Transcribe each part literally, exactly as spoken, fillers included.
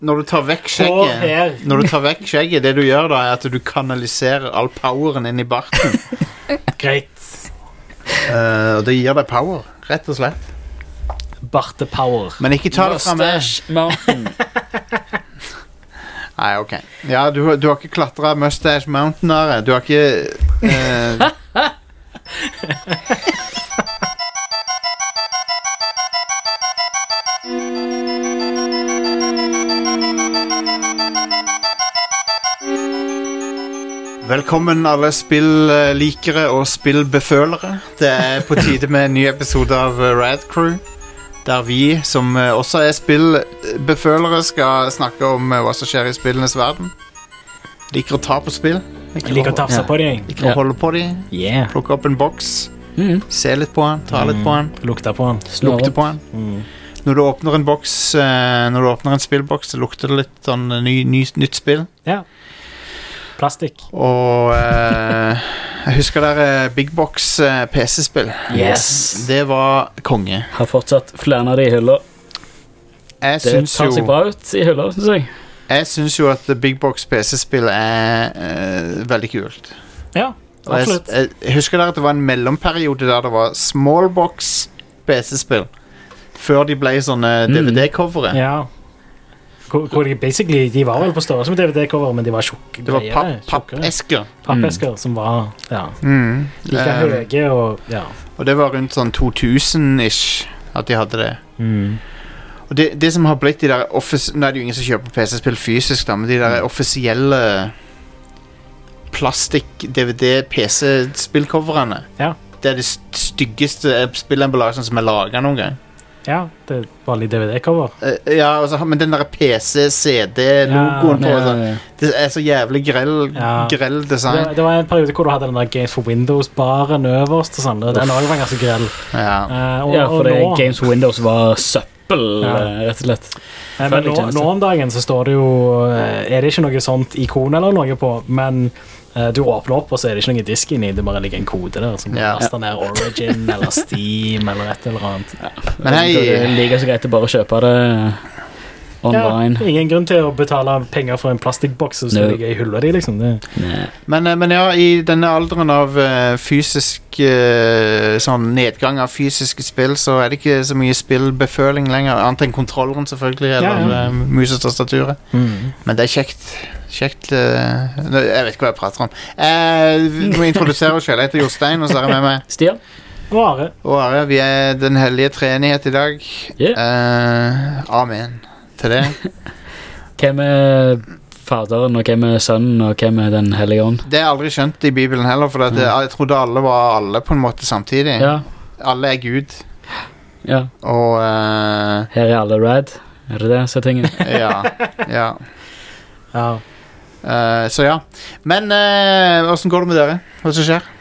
når du tar vekk skjegget Når du tar vekk skjegget, det du gjør da, er at du kanaliserer all poweren inn i barten. Greit. Uh, og det gir deg power, rett og slett. Bartepower. Men ikke ta det fra meg. Mustache Mountain. Nei, ok. Ja, du, du har ikke klatret Mustache Mountain, Are. Du har ikke... Uh... Velkommen alle spilllikere og spillbefølere. Det er på tide med en ny episode av Rad Crew, der vi, som også er spillbefølere, skal snakke om hva som skjer i spillenes verden. Liker å ta på spill. Jeg liker å tafse på dem. Liker å holde på dem. Yeah. Plukke opp en boks. Mm. Se litt på den, ta litt på den. Lukte på den. Lukte på den. Mm. Når du åpner en boks, når du åpner en spillboks, så lukter det litt sånn ny, ny, nytt spill. Ja. Plastikk. Og eh, jeg husker der Big Box eh, P C-spill. Yes. Det var konge. Har fortsatt flere av de i hylla. Jeg Det syns tar seg jo bra ut i hylla, synes jeg. Jeg syns jo at Big Box P C-spill er eh, veldig kult. Ja, Og jeg, absolutt. jeg, jeg husker der at det var en mellomperiode der det var small box P C-spill. Før de ble sånne Mm. D V D-covere. Ja. Hvor, hvor de basically, de var vel på størrelse med D V D-cover, men de var tjukke. Det var papp, tjukkere. pappesker. Pappesker som var, ja, Mm. like Eh, høye og, ja. og det var rundt sånn to tusen-ish at de hadde det. Mm. Og det, det som har blitt de der offis- Nå er det jo ingen som kjøper P C-spill fysisk da, men de der offisielle plastikk-D V D-P C-spillcoverne, Ja. det er det st- styggeste spillemballasjen som er laget noen gang. Ja, det er vanlig D V D-cover. Eh, ja, altså, men den der P C-C D-logoen på Ja, sånn, ja. det er så jævlig grell, Ja. grell Det, design. det var en periode hvor du hadde den der Games for Windows-baren øverst og sånn. Den også var ganske grell. Ja. Eh, og, Ja, for og det nå, Games for Windows var søppel, Ja. eh, rett og slett. eh, men nå, Forferdelig nå om dagen så står det jo eh, Er det ikke noe sånt ikon eller noe på, men eh, du åpner opp, og så er det ikke noe disk inni. Det bare ligger en kode der som Ja. laster ned Origin eller Steam eller et eller annet. Men hei- Det er like så greit å bare kjøpe det online. Ja, ingen grunn til å betale penger for en plastikkboks som skal No. ligge i hylla di, liksom. Det. Nei. Men, eh, men ja, i denne alderen av eh, fysisk eh, sånn nedgang av fysiske spill, så er det ikke så mye spillbeføling lenger, annet enn kontrolleren selvfølgelig, eller Ja, ja. eh, mus og tastaturet. Mm. Men det er kjekt. Kjekt eh, nå- Jeg vet ikke hva jeg prater om. Jeg må introdusere oss selv. Jeg heter Jostein, og så er jeg med meg Stian? Og Are. og Are. Vi er den hellige treenighet i dag. Yeah. Eh, amen til det. Hvem er faderen, og hvem er sønnen, og hvem er den hellige ånd? Det er aldri skjønt i Bibelen heller, for at det, jeg trodde alle var alle på en måte samtidig. Ja, Alle er Gud. ja. Og eh, Her er alle rad. Er det det, så tingen? ja. ja. Ja. Eh, så ja. Men eh, hvordan går det med dere? Hva som skjer?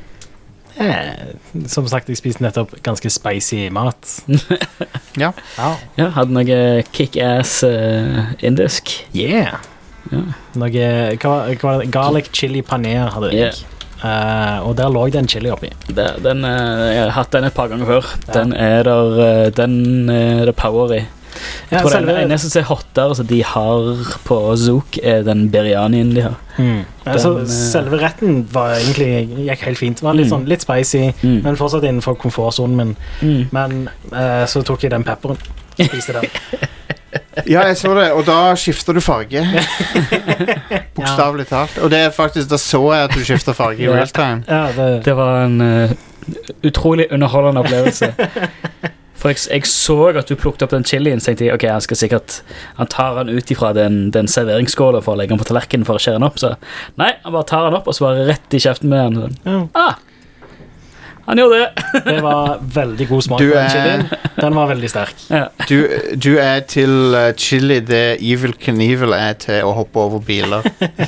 Eh, som sagt, jeg spiste nettopp ganske spicy mat. Ja. Ja. Ja, hadde noe kick-ass uh, indisk. Yeah. Ja. Noe hva, hva, garlic chili paner hadde jeg. Eh, og der lå det en chili oppi. Det, den, eh, jeg har hatt den et par ganger før. Ja. Den er der, eh, den er det power i. Jeg Ja, tror selve- den eneste som er hottere som de har på Zook, er den biryanien de har. Mm. Altså, Den, eh, selve retten var egentlig gikk helt fint. Det var litt, Mm. sånn, litt spicy, Mm. men fortsatt innenfor komfortsonen min. Mm. Men eh, så tok jeg den pepperen. Spiste den. Ja, jeg så det, og da skifter du farge. Bokstavelig talt. Og det er faktisk, da så jeg at du skifter farge i Ja. real time. Ja, det, Det var en eh, utrolig underholdende opplevelse. For jeg, jeg så at du plukket opp den chilien, så tenkte jeg, ok, han skal sikkert, han tar han ut ifra den, den serveringsskålen for å legge den på tallerkenen for å skjære den opp, så nei, han bare tar han opp og så bare rett i kjeften med han. ja, Ah, han gjorde det. det var veldig god smak Du på den er- chilien. Den var veldig sterk. Ja. Du, du er til uh, chili det Evil Knievel er til å hoppe over biler.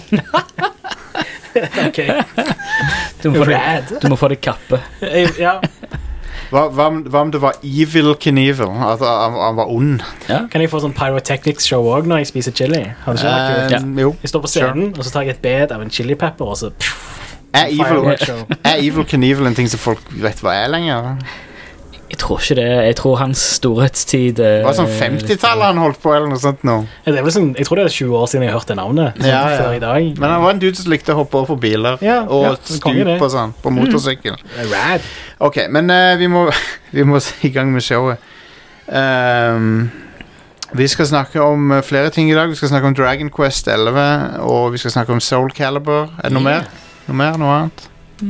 Ok. Du må få deg, Rad. du må få deg kappe. Jeg- Ja. Hva, hva, om, hva om det var Evil Knievel? At han, han var ond? Kan jeg få sånn Pyrotechnics-show også når jeg spiser chili? Hadde ikke vært kult? Eh, jo. Jeg står på scenen, og så tar jeg et bed av en chili pepper, og så pff, Er Evil, firework show. er Evil Knievel en ting som folk vet hva er lenger? Jeg tror ikke det. Jeg tror hans storhetstid Det var sånn femti-tallet han holdt på, eller noe sånt nå. Ja, det er vel sånn, jeg tror det er tjue år siden jeg hørte navnet. Sånn, Ja, ja. Før i dag. Men han var en dude som likte å hoppe over på biler Ja, og ja, konge det. stup og sånn, på motorsykkel. Rad. Ok, men eh, vi, må, vi må i gang med showet. Ehm, vi skal snakke om eh, flere ting i dag. Vi skal snakke om Dragon Quest elleve, og vi skal snakke om Soul Calibur. Er det noe Yeah. mer? Noe mer? Noe annet?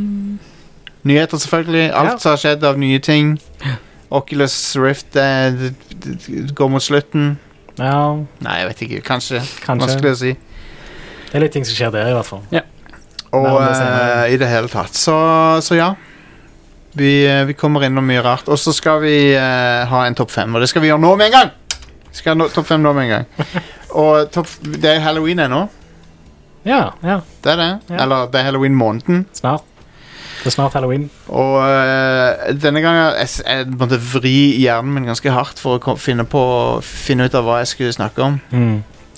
Nyheter selvfølgelig. Alt Ja. som har skjedd av nye ting. Oculus Rift eh, d- d- d- går mot slutten. Ja, Nei, jeg vet ikke. Kanskje. kanskje. Vanskelig å si. Det er litt ting som skjer der i hvert fall. Og Nei, det ser jeg. eh, i det hele tatt. Så, så ja. Vi, eh, vi kommer innom mye rart. Og så skal vi eh, ha en topp fem. Og det skal vi gjøre nå med en gang! Vi skal ha no, topp fem nå med en gang. Og topp, det er Halloween ennå. Ja, ja, Det er det. Ja. Eller det er Halloween-måneden. snart. Det er snart Halloween. Og eh, denne gangen jeg, s- jeg måtte vri hjernen min ganske hardt for å kom, finne, på, finne ut av hva jeg skulle snakke om. Mm.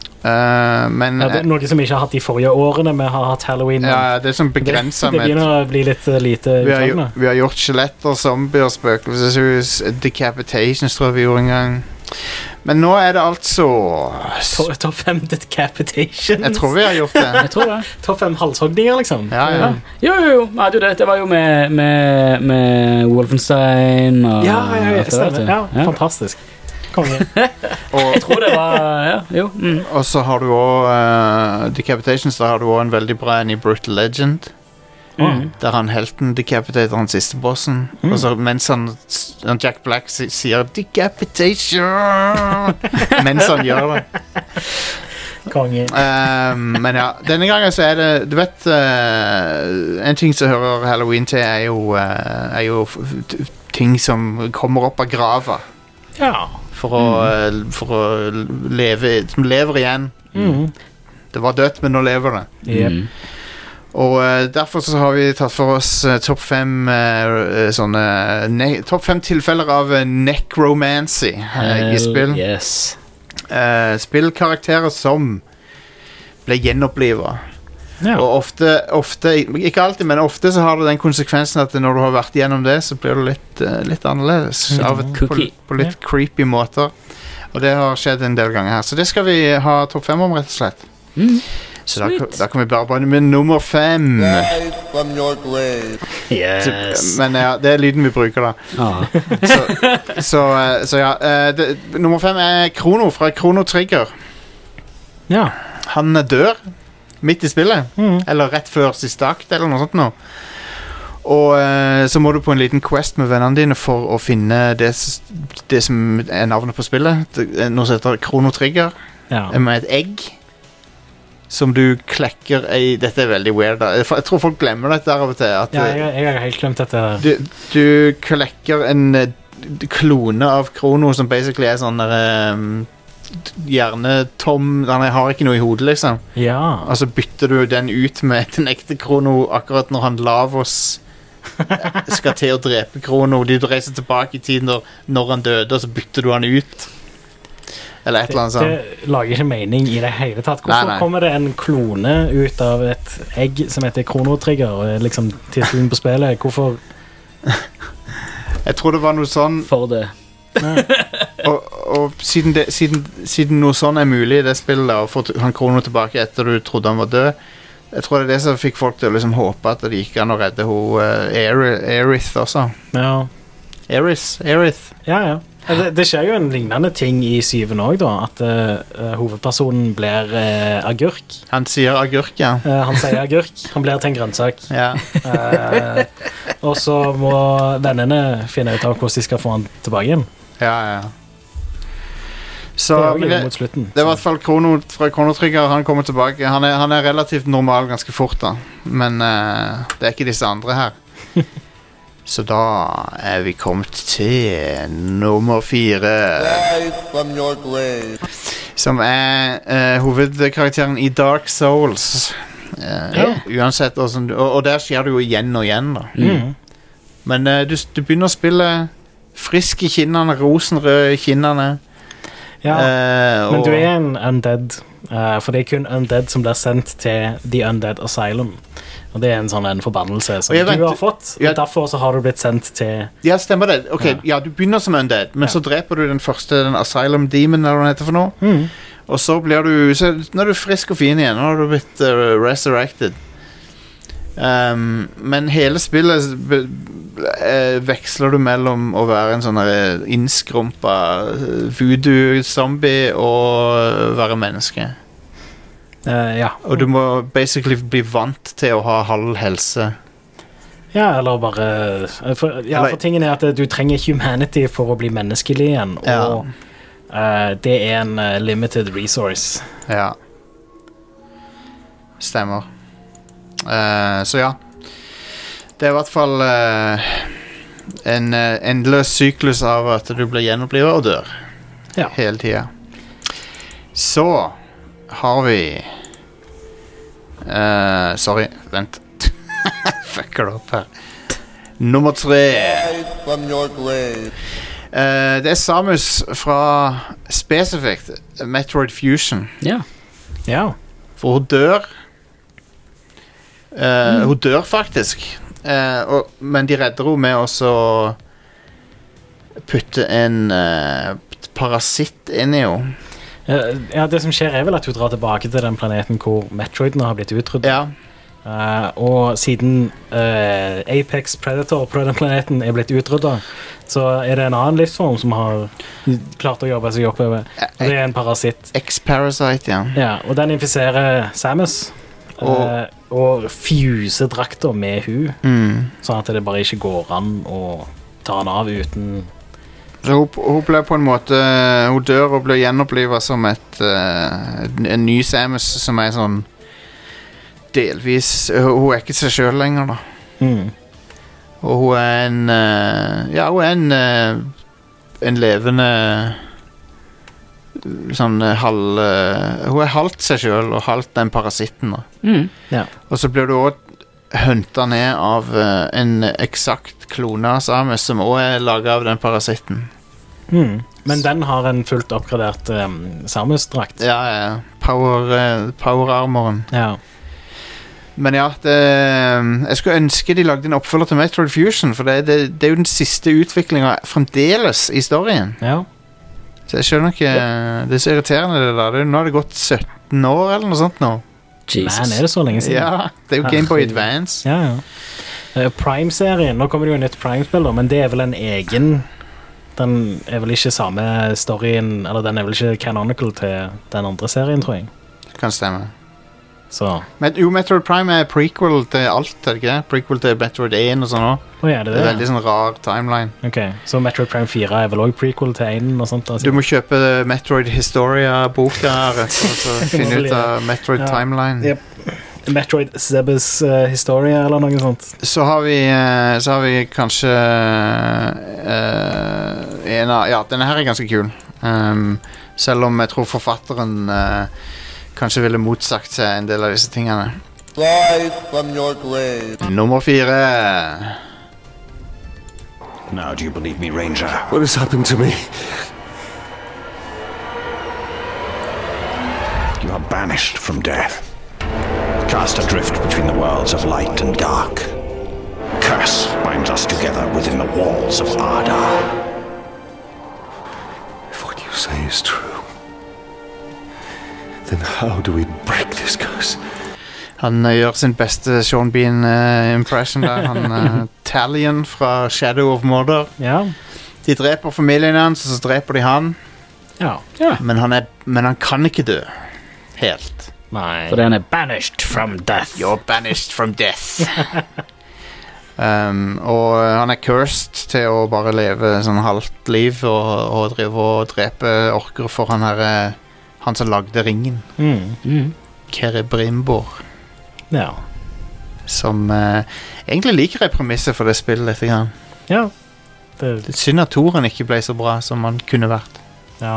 Eh, men Ja, det er noe som vi ikke har hatt de forrige årene vi har hatt Halloween. ja, men det er sånn det, begrensa det med begynner å bli litt uh, lite vi har, utfordrende. gjo- vi har gjort skjeletter, zombier, spøkelseshus, decapitations tror jeg vi gjorde en gang. Men nå er det altså To- Topp fem decapitation. Jeg tror vi har gjort det. Jeg tror det. Topp fem halshogninger, liksom. Ja, ja. Jo, jo, jo. Vi hadde jo det. Det var jo med, med, med Wolfenstein og Ja, ja, ja, alt det der, stemmer. vet du. Ja, Ja. fantastisk. Konge. Og, Jeg tror det var Ja, jo. Mm. og så har du òg decapitations. Da har du òg en veldig bra en i Brutal Legend. Mm. Der han helten decapitater han siste bossen. Mm. Og så mens han, han Jack Black si- sier 'decapitation' mens han gjør det. Konge. Um, men ja, denne gangen så er det Du vet uh, en ting som hører Halloween til, er jo, uh, er jo f t- ting som kommer opp av grava. Ja. For å, uh, for å leve Som lever igjen. Mm. Det var dødt, men nå lever det. Yep. Mm. Og uh, derfor så har vi tatt for oss uh, topp fem uh, sånne ne Topp fem tilfeller av uh, necromancy uh, i spill. Yes. Uh, spillkarakterer som ble gjenoppliva. Ja. Og ofte, ofte, ikke alltid, men ofte så har det den konsekvensen at når du har vært gjennom det, så blir det litt, uh, litt annerledes. Litt Av et, på, kooky. på litt creepy måter. Og det har skjedd en del ganger her. Så det skal vi ha topp fem om, rett og slett. Mm. Så da, Sweet. da kan vi bare begynne med nummer fem. Rise from your grave. Yes. Men ja, det er lyden vi bruker, da. Ah. Så, så, uh, så ja. uh, det, nummer fem er Krono fra Krono Trigger. Ja. Han dør midt i spillet. Mm. Eller rett før siste akt, eller noe sånt nå. Og eh, så må du på en liten quest med vennene dine for å finne det, s- det som er navnet på spillet. Det er noe som heter Krono Trigger, Ja. med et egg som du klekker i. Dette er veldig weird, da. Jeg jeg tror folk glemmer dette av og til. At ja, jeg, jeg har helt glemt dette. du, du klekker en eh, klone av Krono som basically er sånn der eh, hjernetom. Han har ikke noe i hodet, liksom. Ja. Og så bytter du den ut med den ekte Krono akkurat når han Lavos skal til å drepe Krono. De reiser tilbake i tiden når, når han døde, og så bytter du han ut. Eller et eller annet Det, sånt. det lager ikke mening i det hele tatt. Hvorfor Nei, nei. kommer det en klone ut av et egg som heter Krono Trigger? Og er liksom tittelen på spillet. Hvorfor? Jeg tror det var noe sånn. For det. Og, og siden, det, siden, siden noe sånn er mulig i det spillet, da, å få t- han Krono tilbake etter du trodde han var død, jeg tror det er det som fikk folk til å liksom håpe at det gikk an å redde hun uh, Aerith også. Ja, Aerith, Aerith. ja. ja. Det, det skjer jo en lignende ting i syven òg, da. At eh, hovedpersonen blir eh, agurk. Han sier agurk, ja. Eh, han sier agurk. Han blir til en grønnsak. Ja. Eh, og så må vennene finne ut av hvordan de skal få han tilbake igjen. Ja, ja. Så, Det er jo men gøy det, mot slutten. det er i hvert fall Krono fra Krono Trigger. Han kommer tilbake. Han er, han er relativt normal ganske fort, da. Men eh, det er ikke disse andre her. Så da er vi kommet til nummer fire, Rise from your grave. som er eh, hovedkarakteren i Dark Souls. Eh, Ja. Uansett hvordan du- og, og der skjer det jo igjen og igjen, da. Mm. Men eh, du, du begynner å spille frisk i kinnene, rosenrød i kinnene. Ja, Eh, men og- du er en undead, eh, for det er kun undead som blir sendt til The Undead Asylum. Og det er en sånn en forbannelse som Og jeg du vent- har fått, Ja. og derfor så har du blitt sendt til... Ja, stemmer det. Ok, Ja. ja, du begynner som undead, men Ja. så dreper du den første, den Asylum Demon, eller hva den heter for noe. Mm. Og så blir du så, Nå er du frisk og fin igjen. Nå har du blitt uh, resurrected. Um, men hele spillet be, eh, veksler du mellom å være en sånn her innskrumpa eh, voodoo-zombie og være menneske. Eh, ja. Og du må basically bli vant til å ha halv helse. Ja, eller bare... For, ja, Eller- for tingen er at du trenger humanity for å bli menneskelig igjen, Ja. og eh, det er en eh, limited resource. Ja. Stemmer. Eh, så ja. Det er i hvert fall eh, en uh, endeløs syklus av at du blir gjenopplivet og dør. Ja. Hele tida. Så har vi eh, Sorry, vent. Fucker det opp her. Nummer tre. Rise from your grave. Eh, det er Samus fra spesifikt Metroid Fusion. Ja. Ja. For hun dør. Eh, Hun dør faktisk. Eh, og, men de redder henne med også å putte en eh, parasitt inn i henne. Eh, ja, det som skjer er vel at hun drar tilbake til den planeten hvor Metroidene har blitt utryddet. Ja. Eh, og siden eh, Apex Predator på den planeten er blitt utryddet, så er det en annen livsform som har klart å jobbe seg oppover. Og det er en parasitt. X-Parasite, ja. Ja, og den infiserer Samus. Og- eh, og fuser drakter med hun, Mm. sånn at det bare ikke går an å ta den av uten... Så hun, hun ble på en måte Hun dør og blir gjenopplivet som et eh, en, en ny Samus som er sånn delvis Hun er ikke seg selv lenger, da. Mm. Og hun er en eh, Ja, hun er en eh, en levende sånn eh, halv eh, Hun er halvt seg selv og halvt den parasitten, da. Mm. Ja. Og så blir du også hunta ned av eh, en eksakt klone av Samus som også er laget av den parasitten. Mm. Men den har en fullt oppgradert um, Samus-drakt. Ja, ja. Power, eh, power-armoren. Ja. Men ja, det, jeg skulle ønske de lagde en oppfølger til Metroid Fusion, for det, det, det er jo den siste utviklinga fremdeles i storyen. Ja. Så jeg skjønner ikke Det er så irriterende, det der. Det, nå har det gått sytten år eller noe sånt nå. Jesus. Men er det så lenge siden? Ja, det er jo Gameboy Herregud. Advance. Ja, ja. Eh, Prime-serien, nå kommer det jo et nytt Prime-spill, da, men det er vel en egen... Den er vel ikke samme storyen, eller den er vel ikke canonical til den andre serien, tror jeg. Kan stemme. Så, Men, jo, Metroid Prime er prequel til alt, er det ikke det? Prequel til Metroid én og sånn også. å ja, det Det er er det. veldig sånn rar timeline. Ok, så Metroid Prime fire er vel også prequel til en og sånt. Altså. Du må kjøpe Metroid Historia-boka rett og slett, finne ut av Metroid Ja. Timeline. Yep. Metroid Zebus uh, Historia, eller noe sånt. Så har vi eh, Så har vi kanskje eh, en av Ja, denne her er ganske kul. Um, selv om jeg tror forfatteren eh, kanskje ville motsagt seg en del av disse tingene. Rise from your grave. Nummer fire. Now, do you believe me, Ranger? What has happened to me? You are banished from death. Cast adrift between the worlds of light and dark. Curse binds us together within the walls of Ardar. If what you say is true, then how do we break this curse? Han eh, gjør sin beste Sean Bean-impression der. Han uh, Talion fra Shadow of Mordor. Ja. De dreper familien hans, og så dreper de han. Ja. Men han, er, men han kan ikke dø. Helt. Nei. For den er banished from death. You're banished from death. um, og uh, han er cursed til å bare leve sånn halvt liv og, og drive og drepe orker for han her uh, han som lagde ringen. Mm. Mm. Cerebrimbor. Ja. Som uh, egentlig liker jeg premisset for det spillet litt grann. Ja. Det, Det er synd at toren ikke ble så bra som han kunne vært. ja.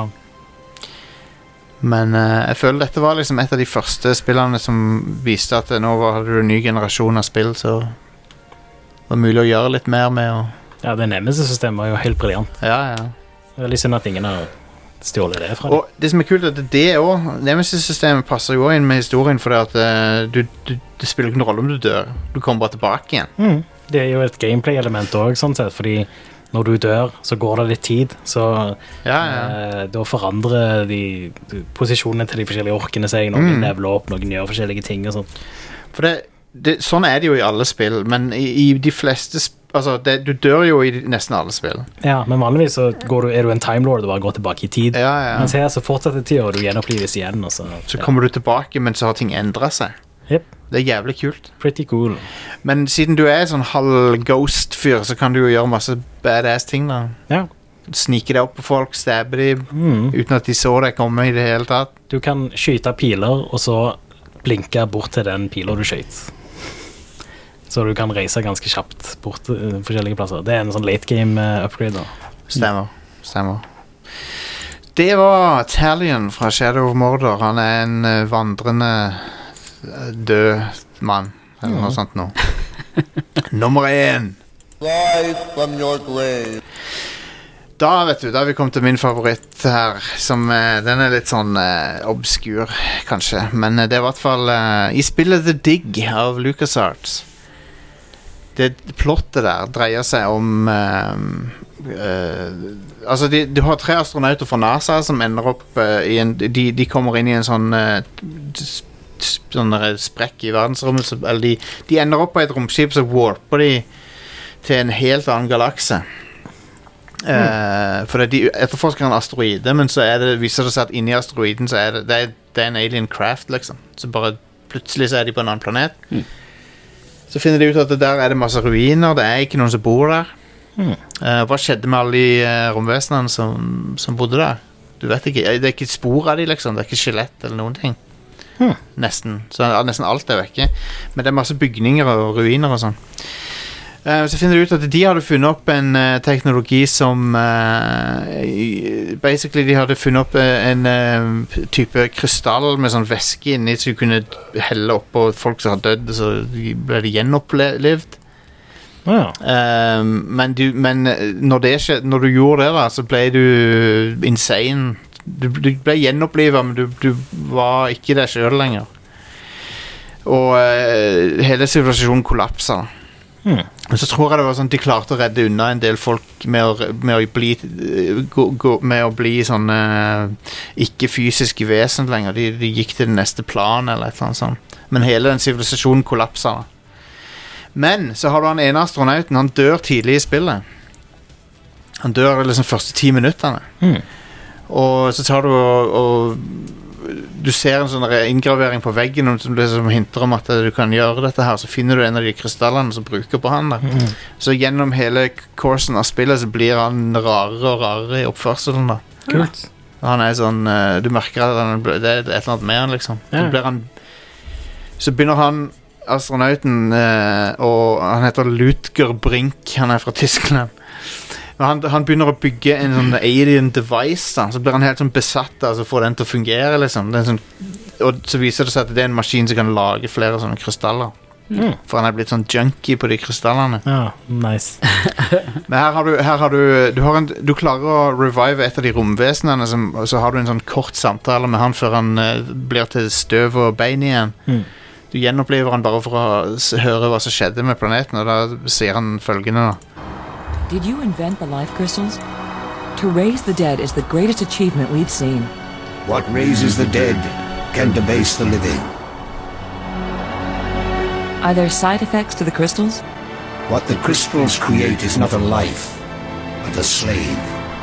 Men uh, jeg føler dette var liksom et av de første spillene som viste at nå var det en ny generasjon av spill, så det var mulig å gjøre litt mer med. Og, Ja, det Nemesis-systemet var jo helt briljant. ja, ja. Det er litt synd at ingen har stjålet det fra dem. Og det som er kult er at det også, Nemesis-systemet passer jo også inn med historien, fordi at uh, du, du, det spiller ikke noen rolle om du dør. Du kommer bare tilbake igjen. Mm. Det er jo et gameplay-element også, sånn sett, fordi når du dør, så går det litt tid, så ja, ja. Eh, da forandrer de, de posisjonene til de forskjellige orkene seg, noen mm. leveler opp, noen gjør forskjellige ting og sånt. For det, det, sånn er det jo i alle spill, men i, i de fleste sp- altså, det, du dør jo i nesten alle spill. Ja, men vanligvis så går du, er du en timelord og bare går tilbake i tid. Ja, ja. Mens her så fortsetter tida, og du gjenopplives igjen. Og så, så ja. kommer du tilbake, men så har ting endret seg. Yep. Det er jævlig kult. Pretty cool. Men siden du er en sånn halv ghost-fyr, så kan du jo gjøre masse badass ting da. Ja. Snike deg opp på folk, stabbe dem, mm. uten at de så deg komme i det hele tatt. Du kan skyte piler, og så blinke bort til den piler du skjøt. Så du kan reise ganske kjapt bort til forskjellige plasser. Det er en sånn late game upgrade da. Stemmer, stemmer. Det var Talion fra Shadow of Mordor. Han er en uh, vandrende død mann, eller noe sånt nå. Nummer én. Rise from your grave. Da, vet du, da har vi kommet til min favoritt her, som, uh, den er litt sånn uh, obskur, kanskje, men uh, det er i hvert fall uh, i spillet The Dig av LucasArts. Det plottet der dreier seg om uh, uh, altså, de, du har tre astronauter fra NASA som ender opp uh, i en, de, de kommer inn i en sånn uh, sånn sprekk i verdensrommet, så, eller de, de ender opp på et romskip, så warper de til en helt annen galakse. Mm. Uh, for de etterforsker en asteroide, men så er det, viser det seg at inni asteroiden så er det, det, er, det er en alien craft, liksom. Så bare plutselig så er de på en annen planet. Mm. Så finner de ut at det der er det masse ruiner, det er ikke noen som bor der. Mm. Uh, hva skjedde med alle de uh, romvesenene som, som bodde der? Du vet ikke, det er ikke spor av de, liksom. Det er ikke skjelett eller noen ting. Hmm. Nesten, så ja, nesten alt er vekke. Men det er masse bygninger og ruiner og sånn. uh, Så finner de ut at de hadde funnet opp en uh, teknologi som uh, basically de hadde funnet opp uh, en uh, type krystall med sånn væske inni, så de kunne helle opp på folk som har dødd, så ble de gjenopplevd. Oh, ja. uh, men, du, men når, det skjedde, når du gjorde det da, så ble du insane. Du, du ble gjenopplivet, men du, du var ikke der selv lenger. Og uh, hele sivilisasjonen kollapset. Hmm. Og så tror jeg det var sånn at de klarte å redde unna en del folk med å, med å bli gå, gå, med å bli sånn uh, ikke fysiske vesen lenger. De, de gikk til den neste plan eller et eller annet sånt. Men hele den sivilisasjonen kollapset. Men så har du han ene astronauten. Han dør tidlig i spillet. Han dør liksom første ti minutterne. Hmm. Og så tar du og, og du ser en sånn inngravering på veggen som, som hinter om at du kan gjøre dette her, så finner du en av de krystallene som bruker på han der. Mm. Så gjennom hele kursen av spillet så blir han rarere og rarere i oppførselen da. Kult. Han er sånn, du merker at han, det er et eller annet med han liksom. Ja. Så blir han, så begynner han astronauten, og han heter Ludger Brink, han er fra Tyskland. Han, han begynner å bygge en sånn alien device da. Så blir han helt sånn besatt av å få den til å fungere liksom. Sånn, og så viser det seg at det er en maskin som kan lage flere sånne krystaller. Mm. For han er blitt sånn junkie på de krystallene. Ja, nice. Men her har du, her har du, du, har en, du klarer å revive et av de romvesenene, som, og så har du en sånn kort samtale med han før han uh, blir til støv og bein igjen. Mm. Du gjenoppliver han bare for å høre hva som skjedde med planeten, og da sier han følgende da. Did you invent the life crystals? To raise the dead is the greatest achievement we've seen. What raises the dead can debase the living. Are there side effects to the crystals? What the crystals create is not a life, but a slave.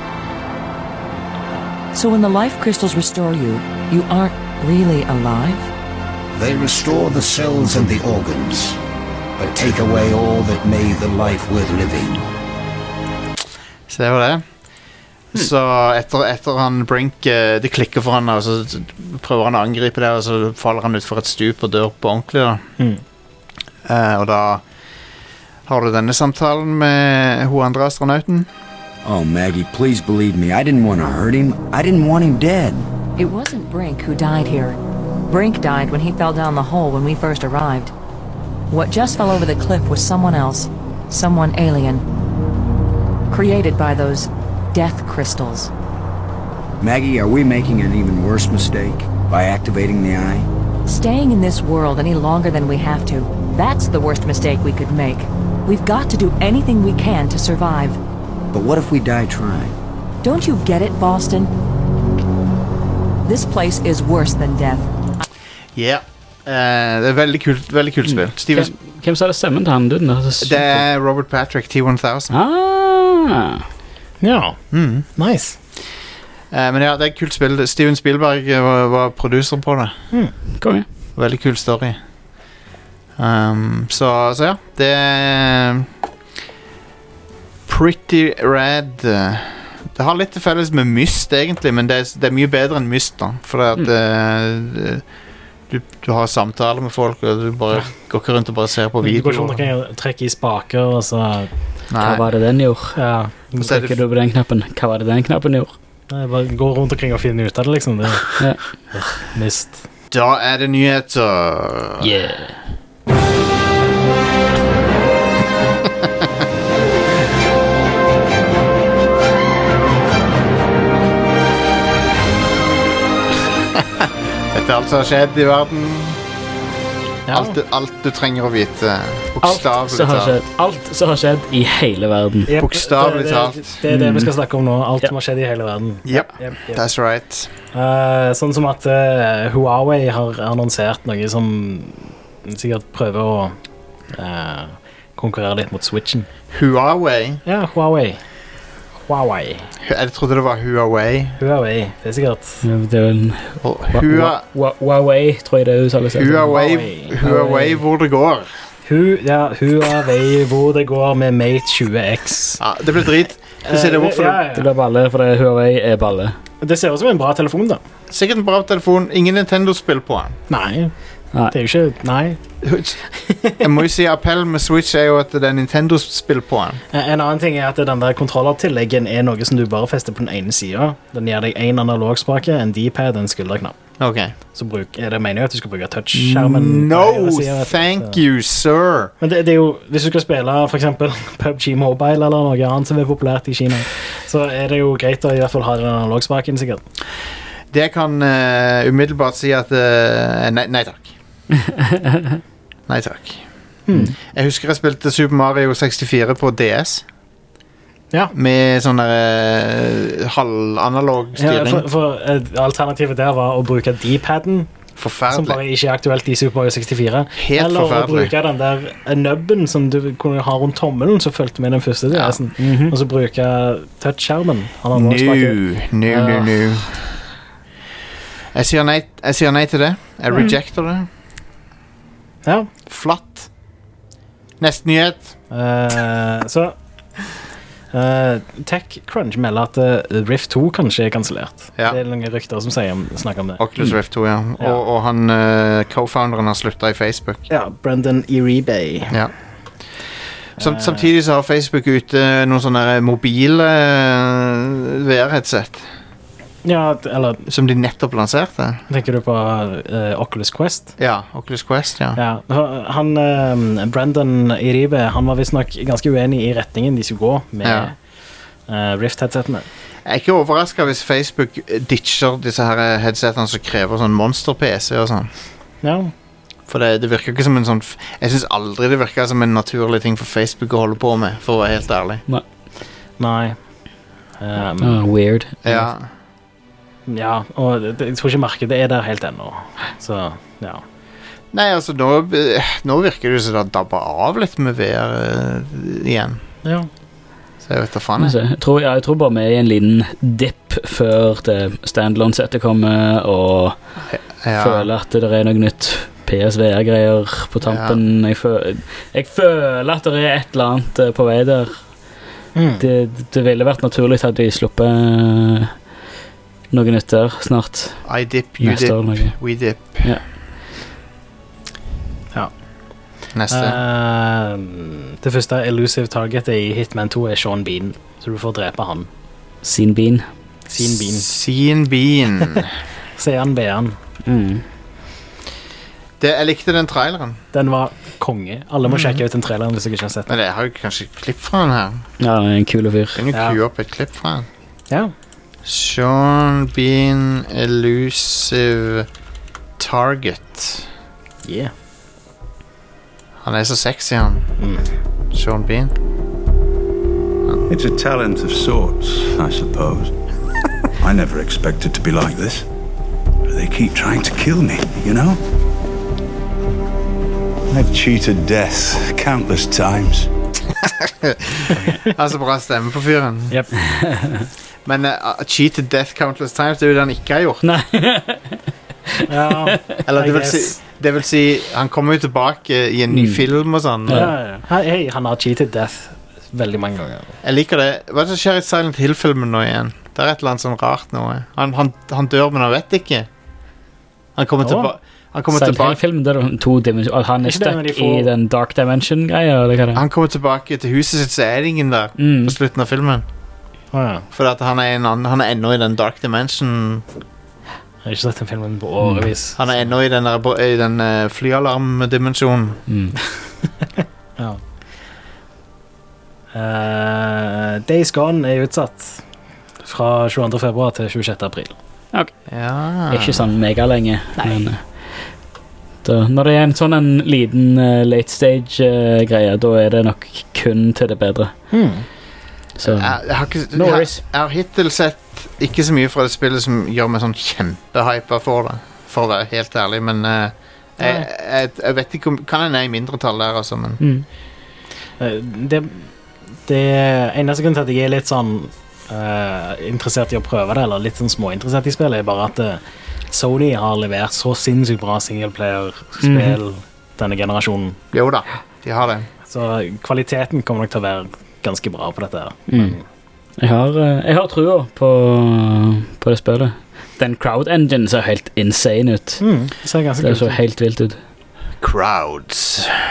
So when the life crystals restore you, you aren't really alive? They restore the cells and the organs, but take away all that made the life worth living. Så det var det. Hmm. Så etter, etter han Brink, det klikker for han, og så prøver han å angripe det, og så faller han ut for et stup og dør på ordentlig da. Hmm. Uh, og da har du denne samtalen med hun andre astronauten. Oh, Maggie, please believe me. I didn't want to hurt him. I didn't want him dead. It wasn't Brink who died here. Brink died when he fell down the hole when we first arrived. What just fell over the cliff was someone else. Someone alien. Created by those death crystals. Maggie, are we making an even worse mistake by activating the eye? Staying in this world any longer than we have to, that's the worst mistake we could make. We've got to do anything we can to survive. But what if we die trying? Don't you get it, Boston? This place is worse than death. Ja. Yeah. Uh, det er veldig kult, veldig kult spill. Steven, Hvem, hvem sa det stemmen til han? Det, det er Robert Patrick, T one thousand. Ah. Ja, Mm. nice. Uh, men ja, det er et kult spill. Steven Spielberg var, var producer på det. Mm. Kom igjen. Veldig kul story. Um, så, så ja, det er pretty rad. Det har litt til felles med Myst, egentlig, men det er, det er mye bedre enn Myst, da. For det at mm. det, du, du har samtaler med folk, og du bare går ikke rundt og bare ser på Du går ikke rundt videoer. og kan trekke i spaker, og så Hva var det den gjorde? ja, Så trykker du på den knappen. Hva var det den knappen gjorde? Nei, bare gå rundt omkring og finne ut av det, liksom. Det Ja. er mist. Da er det nyheter. Yeah. Dette er alt som har skjedd i verden. Ja. Alt, du, alt du trenger å vite. Alt Bokstavelig som har talt. skjedd Alt som har skjedd i hele verden. Yep, Bokstavelig det- det- talt. Det er det vi skal snakke om nå. Alt Ja. som har skjedd i hele verden. Yep, Yep, yep. that's right. Eh, sånn som at eh, Huawei har annonsert noe som sikkert prøver å eh, konkurrere litt mot Switchen. Huawei. Ja, Huawei. Huawei. Jeg trodde det var Huawei. Huawei. Det er sikkert Det er vel Og Hua, Wa- Huawei, tror jeg det uttales. Huawei, Huawei. Huawei hvor det går. Hu, ja, Huawei, hvor det går med Mate tjue X. Ja, det blir drit. Du ser det hvorfor ja, Det ja. blir balle, for det Huawei er balle. Det ser ut som en bra telefon, da. Sikkert en bra telefon. Ingen Nintendo-spill på den. Nei, Nei. det er jo ikke Nei. Jeg må jo si appellen med Switch er jo at det er Nintendo-spill på den. En annen ting er at den der kontrollertilleggen er noe som du bare fester på den ene siden. Den gir deg en analogspake, en D-pad, en skulderknapp. Ok. Så bruk, er det meningen at du skal bruke touch-skjermen? på No, høyre siden, vet du. thank Så- you, sir. Men det, det er jo, hvis du skal spille for eksempel P U B G Mobile eller noe annet som er populært i Kina, så er det jo greit å i hvert fall ha den analogspaken sikkert. Det kan uh, umiddelbart si at uh, nei, nei takk. Nei takk. Hmm. Jeg husker jeg spilte Super Mario sekstifire på D S. Ja. Med sånn der uh, halvanalog Ja, styring. for, for eh, alternativet der var å bruke D-paden, som Forferdelig. bare ikke er aktuelt i Super Mario sekstifire. Helt eller å forferdelig. bruke den der eh, nubben som du kunne ha rundt tommelen, som fulgte med den første D S-en. Mhm. Og så bruke touch-skjermen. No, no, no, no. Jeg sier nei, jeg sier nei til det. Jeg rejecter det. Ja. Flatt. Neste nyhet. Eh, så eh, TechCrunch melder at eh, Rift to kanskje er kansellert. Ja. Det er noen rykter som sier om, snakker om det. Oculus Rift to, ja. Ja. Og, og han uh, co-founderen har slutta i Facebook. Ja, Brendan Iribe. Ja. Sam, samtidig så har Facebook ute noen sånne mobile uh, V R-headset Ja, d- eller som de nettopp lanserte. tenker du på eh, Oculus Quest? Ja, Oculus Quest, ja. Ja, han, eh, Brendan Iribe, han var visstnok ganske uenig i retningen de skulle gå med Ja. eh, Rift-headsetene. Jeg er ikke overraska hvis Facebook ditcher disse her headsetene som krever sånn monster-P C og sånn. Ja. For det, det virker ikke som en sånn f- Jeg syns aldri det virker som en naturlig ting for Facebook å holde på med, for å være helt ærlig. Nei. Um, Ah, weird. Ja. Ja, og det, jeg tror ikke markedet er der helt ennå. Så, ja. Nei, altså, nå, eh, nå virker det som det har dabba av litt med V R eh, igjen. Ja. Så jeg vet da faen. Skal vi Jeg. se. Jeg tror, ja, jeg tror bare vi er i en liten dip før det standalone-settet kommer, og Ja. føler at det er noe nytt P S V R-greier på tampen. Jeg, føl, jeg føler at det er et eller annet eh, på vei der. Mm. Det, det ville vært naturlig at de sluppet eh, noe nytt der snart. I dip, you Neste år dip, noe. we dip. Ja. Ja. Neste. Eh, det første elusive targetet i Hitman to er Sean Bean, så du får drepe han. Sin bean. Sin Bean. Sin bean. Sean Bean. Mm. Det, jeg likte den traileren. Den var konge. Alle må sjekke ut den traileren hvis dere ikke har sett den. Men jeg har jo kanskje et klipp fra den her. Ja, han er en kul fyr. Kan jo Ja. kue opp et klipp fra den. Ja. Sean Bean Elusive Target. Yeah. Han er så sexy, han. Mm. Sean Bean. It's a talent of sorts, I suppose. I never expected to be like this. But they keep trying to kill me, you know? I've cheated death countless times. Altså bra stemme på fyren. Yep. Men uh, cheated death countless times, det er jo det han ikke har gjort. Nei. Ja, Eller det vil, I si, guess. det vil si, han kommer jo tilbake i en ny Mm. film og sånn. Ja, ja. Hei, hei, han har cheated death veldig mange ganger. Jeg liker det. Hva er det som skjer i Silent Hill-filmen nå igjen? Det er et eller annet sånn rart nå. Han, han, han dør, men han vet ikke. Han kommer Åh. tilbake. Han kommer Silent tilbake. Hill-film, der er det to dimensjoner. Han er Ikke det, men de stuck får- i den dark dimension-greia, eller hva er det? Han kommer tilbake til huset sitt, så er det ingen der Mm. på slutten av filmen. Å ja. For at han er, en annen, han er ennå i den dark dimension. Jeg har ikke sett den filmen på årevis. Han er ennå i den, der, i den uh, flyalarm-dimensjonen. Mm. Ja. Uh, Days Gone er utsatt fra tjueandre februar til tjuesjette april. Ja. Ikke sånn megalenge. Men, eh, da, når det er en sånn en liten uh, late stage-greie, da er det nok kun til det bedre. Hmm. Så Jeg, jeg, har ikke, No jeg, worries. jeg har hittil sett ikke så mye fra det spillet som gjør meg sånn kjempehypa for det, for å være helt ærlig, men uh, jeg, jeg, jeg vet ikke om kan jeg ned i mindretall der, altså, men mm. Uh, det, det eneste grunnen til at jeg er litt sånn uh, interessert i å prøve det, eller litt sånn småinteressert i spillet, er bare at uh, Sony har levert så sinnssykt bra singleplayer-spill denne generasjonen. jo da, de har det. Så kvaliteten kommer nok til å være ganske bra på dette her. Mm. Jeg har, eh, jeg har trua på, på det spillet. Den crowd engine ser helt insane ut. Mm, det ser ganske Det kult så ut. helt vilt ut. Crowds.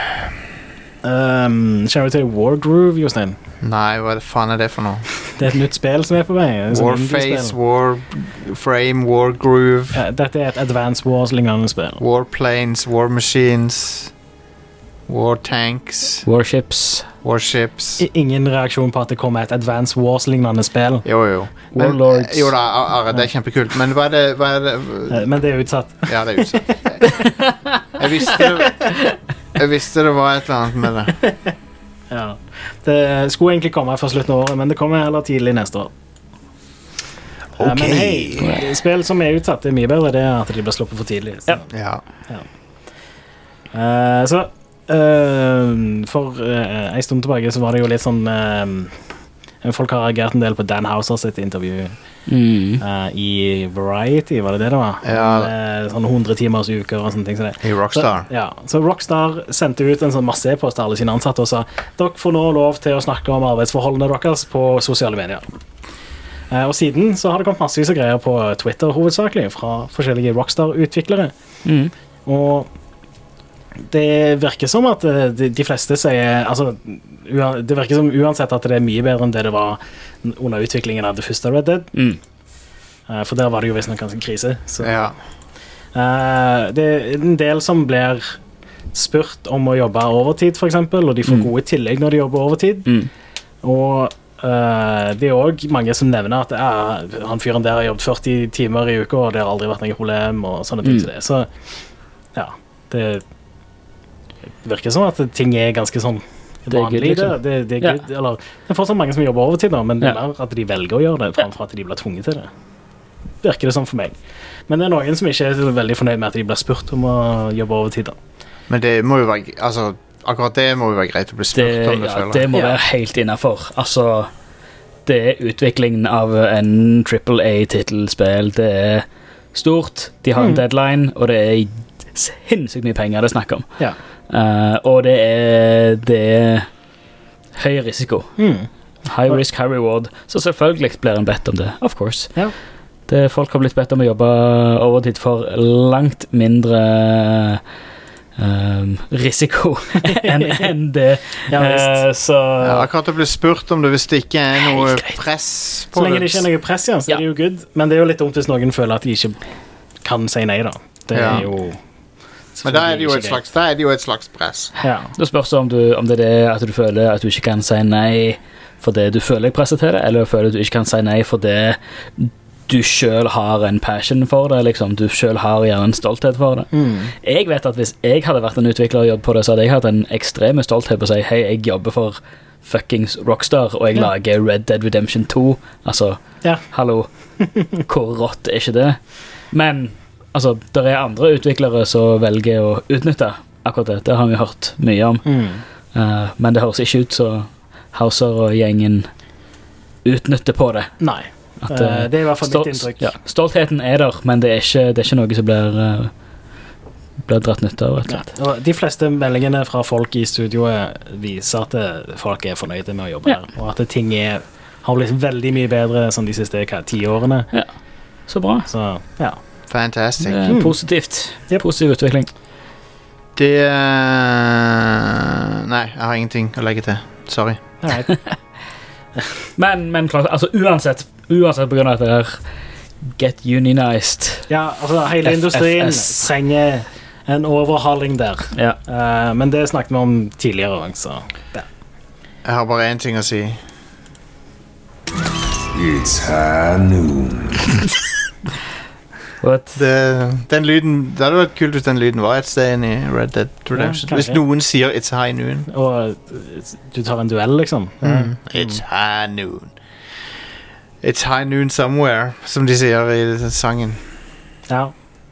Um, Kjenner du til Wargroove, Jostein? Nei, hva er det faen er det for noe? Det er et nytt spill som er på vei. et sånt Warface, indie-spill. War Frame, War Groove, Ja, dette er et Advance Wars-lignende spill. Warplanes, War Machines, War Tanks, Warships, Warships. I- Ingen reaksjon på at det kommer et Advance Wars-lignende spill, Jo, jo. Men, Warlords. jo da, Are, det er kjempekult. Men hva er det, hva er det Eh, men det er utsatt. Ja, det er utsatt. Jeg visste det Jeg visste det var et eller annet med det. Ja. Det skulle egentlig komme for slutten av året, men det kommer heller tidlig neste år. Eh, Ok. Men hei, spill som er utsatt er mye bedre det er at de blir sluppet for tidlig. Så, Ja. Eh, så eh, for uh, en stund tilbake så var det jo litt sånn eh, folk har reagert en del på Dan Houser sitt intervju mm. eh, i Variety, var det det det var? Ja. Eh, sånn hundre timers uker og sånne ting som det. I Rockstar. Så, ja, så Rockstar sendte ut en sånn masse e-post til alle sine ansatte og sa dere får nå lov til å snakke om arbeidsforholdene deres på sosiale medier. Eh, og siden så har det kommet massevis av greier på Twitter hovedsakelig fra forskjellige Rockstar-utviklere. Mm. Og det virker som at eh, de, de fleste sier altså, ua- det virker som uansett at det er mye bedre enn det det var under utviklingen av det første Red Dead. Mm. Eh, for der var det jo visst nok ganske krise. Så. Ja. Eh, det er en del som blir spurt om å jobbe overtid, for eksempel, og de får Mm. gode tillegg når de jobber overtid. Mm. Og eh, det er også mange som nevner at ja, han fyren der har jobbet førti timer i uka, og det har aldri vært noe problem, og sånne ting Mm. som det. Så ja, det virker som at ting er ganske sånn Det er vanlig. good, liksom. det, det, det, er Ja. good. Eller, det er fortsatt mange som jobber overtid, da, men det Ja. er mer at de velger å gjøre det, framfor at de blir tvunget til det. Virker det sånn for meg. Men det er noen som ikke er så veldig fornøyd med at de blir spurt om å jobbe overtid. Da. Men det må jo være Altså, akkurat det må jo være greit å bli Det, spurt om, jeg ja, føler. det må Ja. være helt innenfor. Altså, det er utviklingen av en triple A-tittelspill. Det er stort, de har en Mm. deadline, og det er sinnssykt mye penger det er snakk om. Ja. Eh, og det er, det er høy risiko. Mm. High risk, high reward. Så selvfølgelig blir en bedt om det. Of course. Ja. Det, folk har blitt bedt om å jobbe overtid for langt mindre um, risiko enn enn det. Ja, visst. Eh, så Ja, akkurat å bli spurt om det hvis det ikke er noe Helt greit. press Så på lenge det. det ikke er noe press igjen, så Ja. er det jo good. Men det er jo litt dumt hvis noen føler at de ikke kan si nei, da. Det er Ja. jo Men da er det jo selvfølgelig et ikke slags, da er det jo et slags press. Ja. Da spørs det om, du, om det er det at du føler at du ikke kan si nei fordi du føler deg presset til det, eller føler at du ikke kan si nei fordi du selv har en passion for det, liksom. Du selv har gjerne en stolthet for det. Mm. Jeg vet at hvis jeg hadde vært en utvikler og jobbet på det, så hadde jeg hatt en ekstrem stolthet på å si, hei, jeg jobber for fuckings Rockstar, og jeg Ja. lager Red Dead Redemption to. Altså, Ja. hallo, hvor rått er ikke det? Men, altså, der er andre utviklere som velger å utnytte akkurat det. Det har vi hørt mye om. Mm. Uh, men det høres ikke ut så Hauser og gjengen utnytter på det. Nei. At, Eh, det er i hvert fall stol- mitt inntrykk. Ja, stoltheten er der, men det er ikke, det er ikke noe som blir, uh, blir dratt nytte av, rett og slett. Ja. Og de fleste meldingene fra folk i studioet viser at det, folk er fornøyde med å jobbe Ja. her, og at det, ting er, har blitt veldig mye bedre sånn de siste hva, ti årene. Ja, så bra. Så, ja. Fantastic. Det er Mm. positivt. Yep. Positiv utvikling. Det uh, Nei, jeg har ingenting å legge til. Sorry. Alright. Men, men klart, altså uansett, uansett på grunn av at det er get unionized. Ja, altså hele F F S. industrien trenger en overhaling der. Ja. Eh, men det snakket vi om tidligere også, så ja. Jeg har bare én ting å si. It's high noon. What? Det, den lyden Det hadde vært kult hvis den lyden var et sted inn i Red Dead Redemption. Ja, hvis kanskje. noen sier 'It's high noon'. Og du tar en duell, liksom. Mm. It's high noon. It's high noon somewhere, som de sier i sangen. Ja.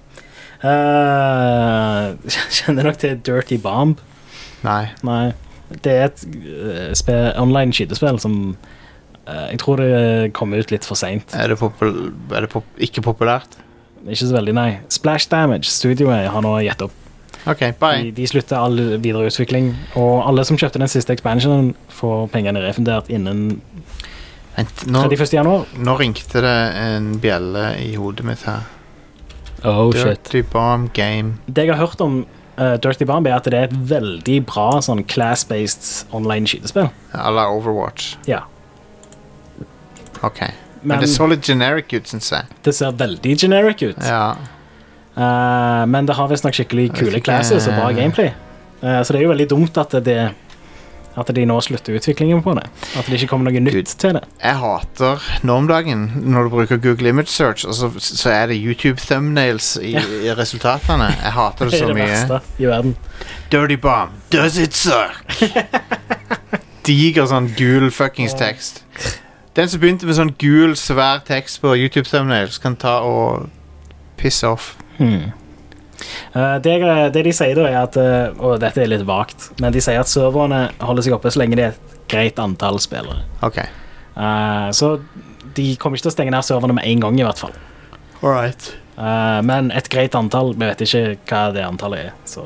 Uh, kjenner nok til Dirty Bomb. Nei. Nei. Det er et uh, spe- online skytespill som uh, jeg tror det kom ut litt for sent. Er det, popul er det pop ikke populært? Ikke så veldig, nei. Splash Damage, studioet, har nå gitt opp. OK, De, bye. de slutter all videre utvikling, og alle som kjøpte den siste expansionen, får pengene refundert innen Vent, nå, trettiførste januar. nå ringte det en bjelle i hodet mitt her. Oh, shit. Dirty Bomb Game. Det jeg har hørt om uh, Dirty Bomb, er at det er et veldig bra sånn class-based online skytespill. À la Overwatch. Ja. OK. Men, Men det så litt generic ut, syns jeg. det ser veldig generic ut. Ja. Uh, men det har visst nok skikkelig vet kule ikke. classes og bra gameplay. Uh, så det er jo veldig dumt at det At de nå slutter utviklingen på det. At det ikke kommer noe nytt Dude. til det. Jeg hater nå om dagen når du bruker Google Image Search, og så, så er det YouTube thumbnails i, i resultatene. Jeg hater det Det så er det mye. verste i verden. Dirty Bomb, does it suck? Diger sånn gul fuckings tekst. Den som begynte med sånn gul, svær tekst på YouTube thumbnails, kan ta og piss off. Hmm. Uh, det, det de sier da er at uh, og dette er litt vagt, men de sier at serverne holder seg oppe så lenge det er et greit antall spillere. OK. Uh, så de kommer ikke til å stenge ned serverne med en gang i hvert fall. Alright. Uh, men et greit antall, vi vet ikke hva det antallet er, så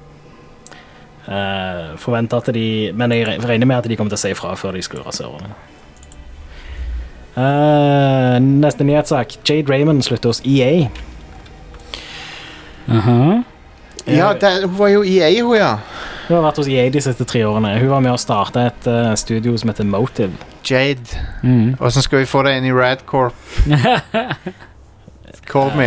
uh, forventer at de, men jeg regner med at de kommer til å si ifra før de skrur av serverne. Uh, neste nyhetssak, Jade Raymond slutter hos E A. Aha. Ja, det, hun var jo i E A, hun, ja. Hun har vært hos E A de siste tre årene. Hun var med å starte et uh, studio som heter Motive. Jade. Mm. Hvordan skal vi få deg inn i Radcorp? Call me.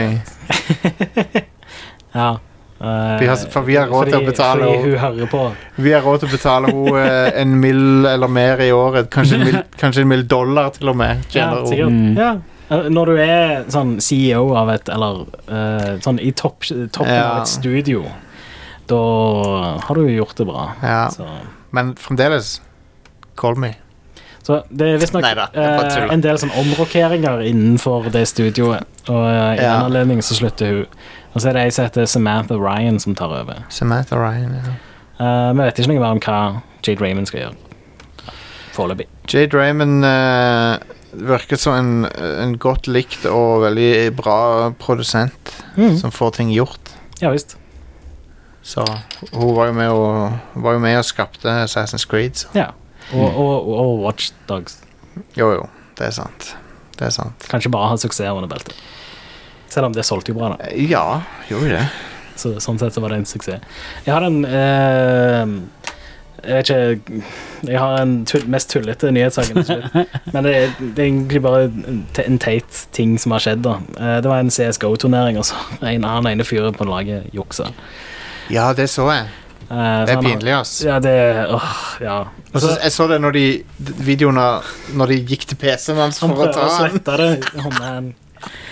Ja. Uh, Vi har, for vi har råd til å fordi, betale fordi henne. hun hører på. Vi har råd til å betale henne eh, en mill eller mer i året. Kanskje en mill, kanskje en mill dollar til og med. Ja, tjener hun. sikkert. Mm. Ja. Uh, Når du er sånn C E O av et, eller uh, sånn i topp, toppen Ja. av et studio, da har du gjort det bra. Ja. Så, Men fremdeles, call me. så det er visstnok Neida, det er bare uh, tull. en del sånn omrokeringer innenfor det studioet, og uh, i Ja. den anledning så slutter hun. Og så er det ei som heter Samantha Ryan som tar over. Samantha Ryan, ja. Uh, vi vet ikke noe mer om hva Jade Raymond skal gjøre. Foreløpig. Jade Raymond eh, virker som en, en godt likt og veldig bra produsent Mm. som får ting gjort. Ja visst. Så hun var jo med og, var jo med og skapte Assassin's Creed. Så. Ja. Og, og, og Watch Dogs. Jo, jo, det er sant. Det er sant. Kanskje bare ha suksess under beltet. Selv om det solgte jo bra, da. Eh, Ja, gjorde det. Så, sånn sett så var det en suksess. Jeg har en eh, Jeg vet ikke Jeg har en tull, mest tullete nyhetssaken til slutt. Men det er, det er egentlig bare te- en teit ting som har skjedd, da. Eh, det var en C S G O-turnering, og så en han ene fyren på laget juksa. Ja, det så jeg. Eh, så Det er han har- pinlig, ass. Ja, det åh, ja. Og så, jeg så det når de videoene Når de gikk til P C-en hans Han for å prøver ta å han. slette det. Oh, man.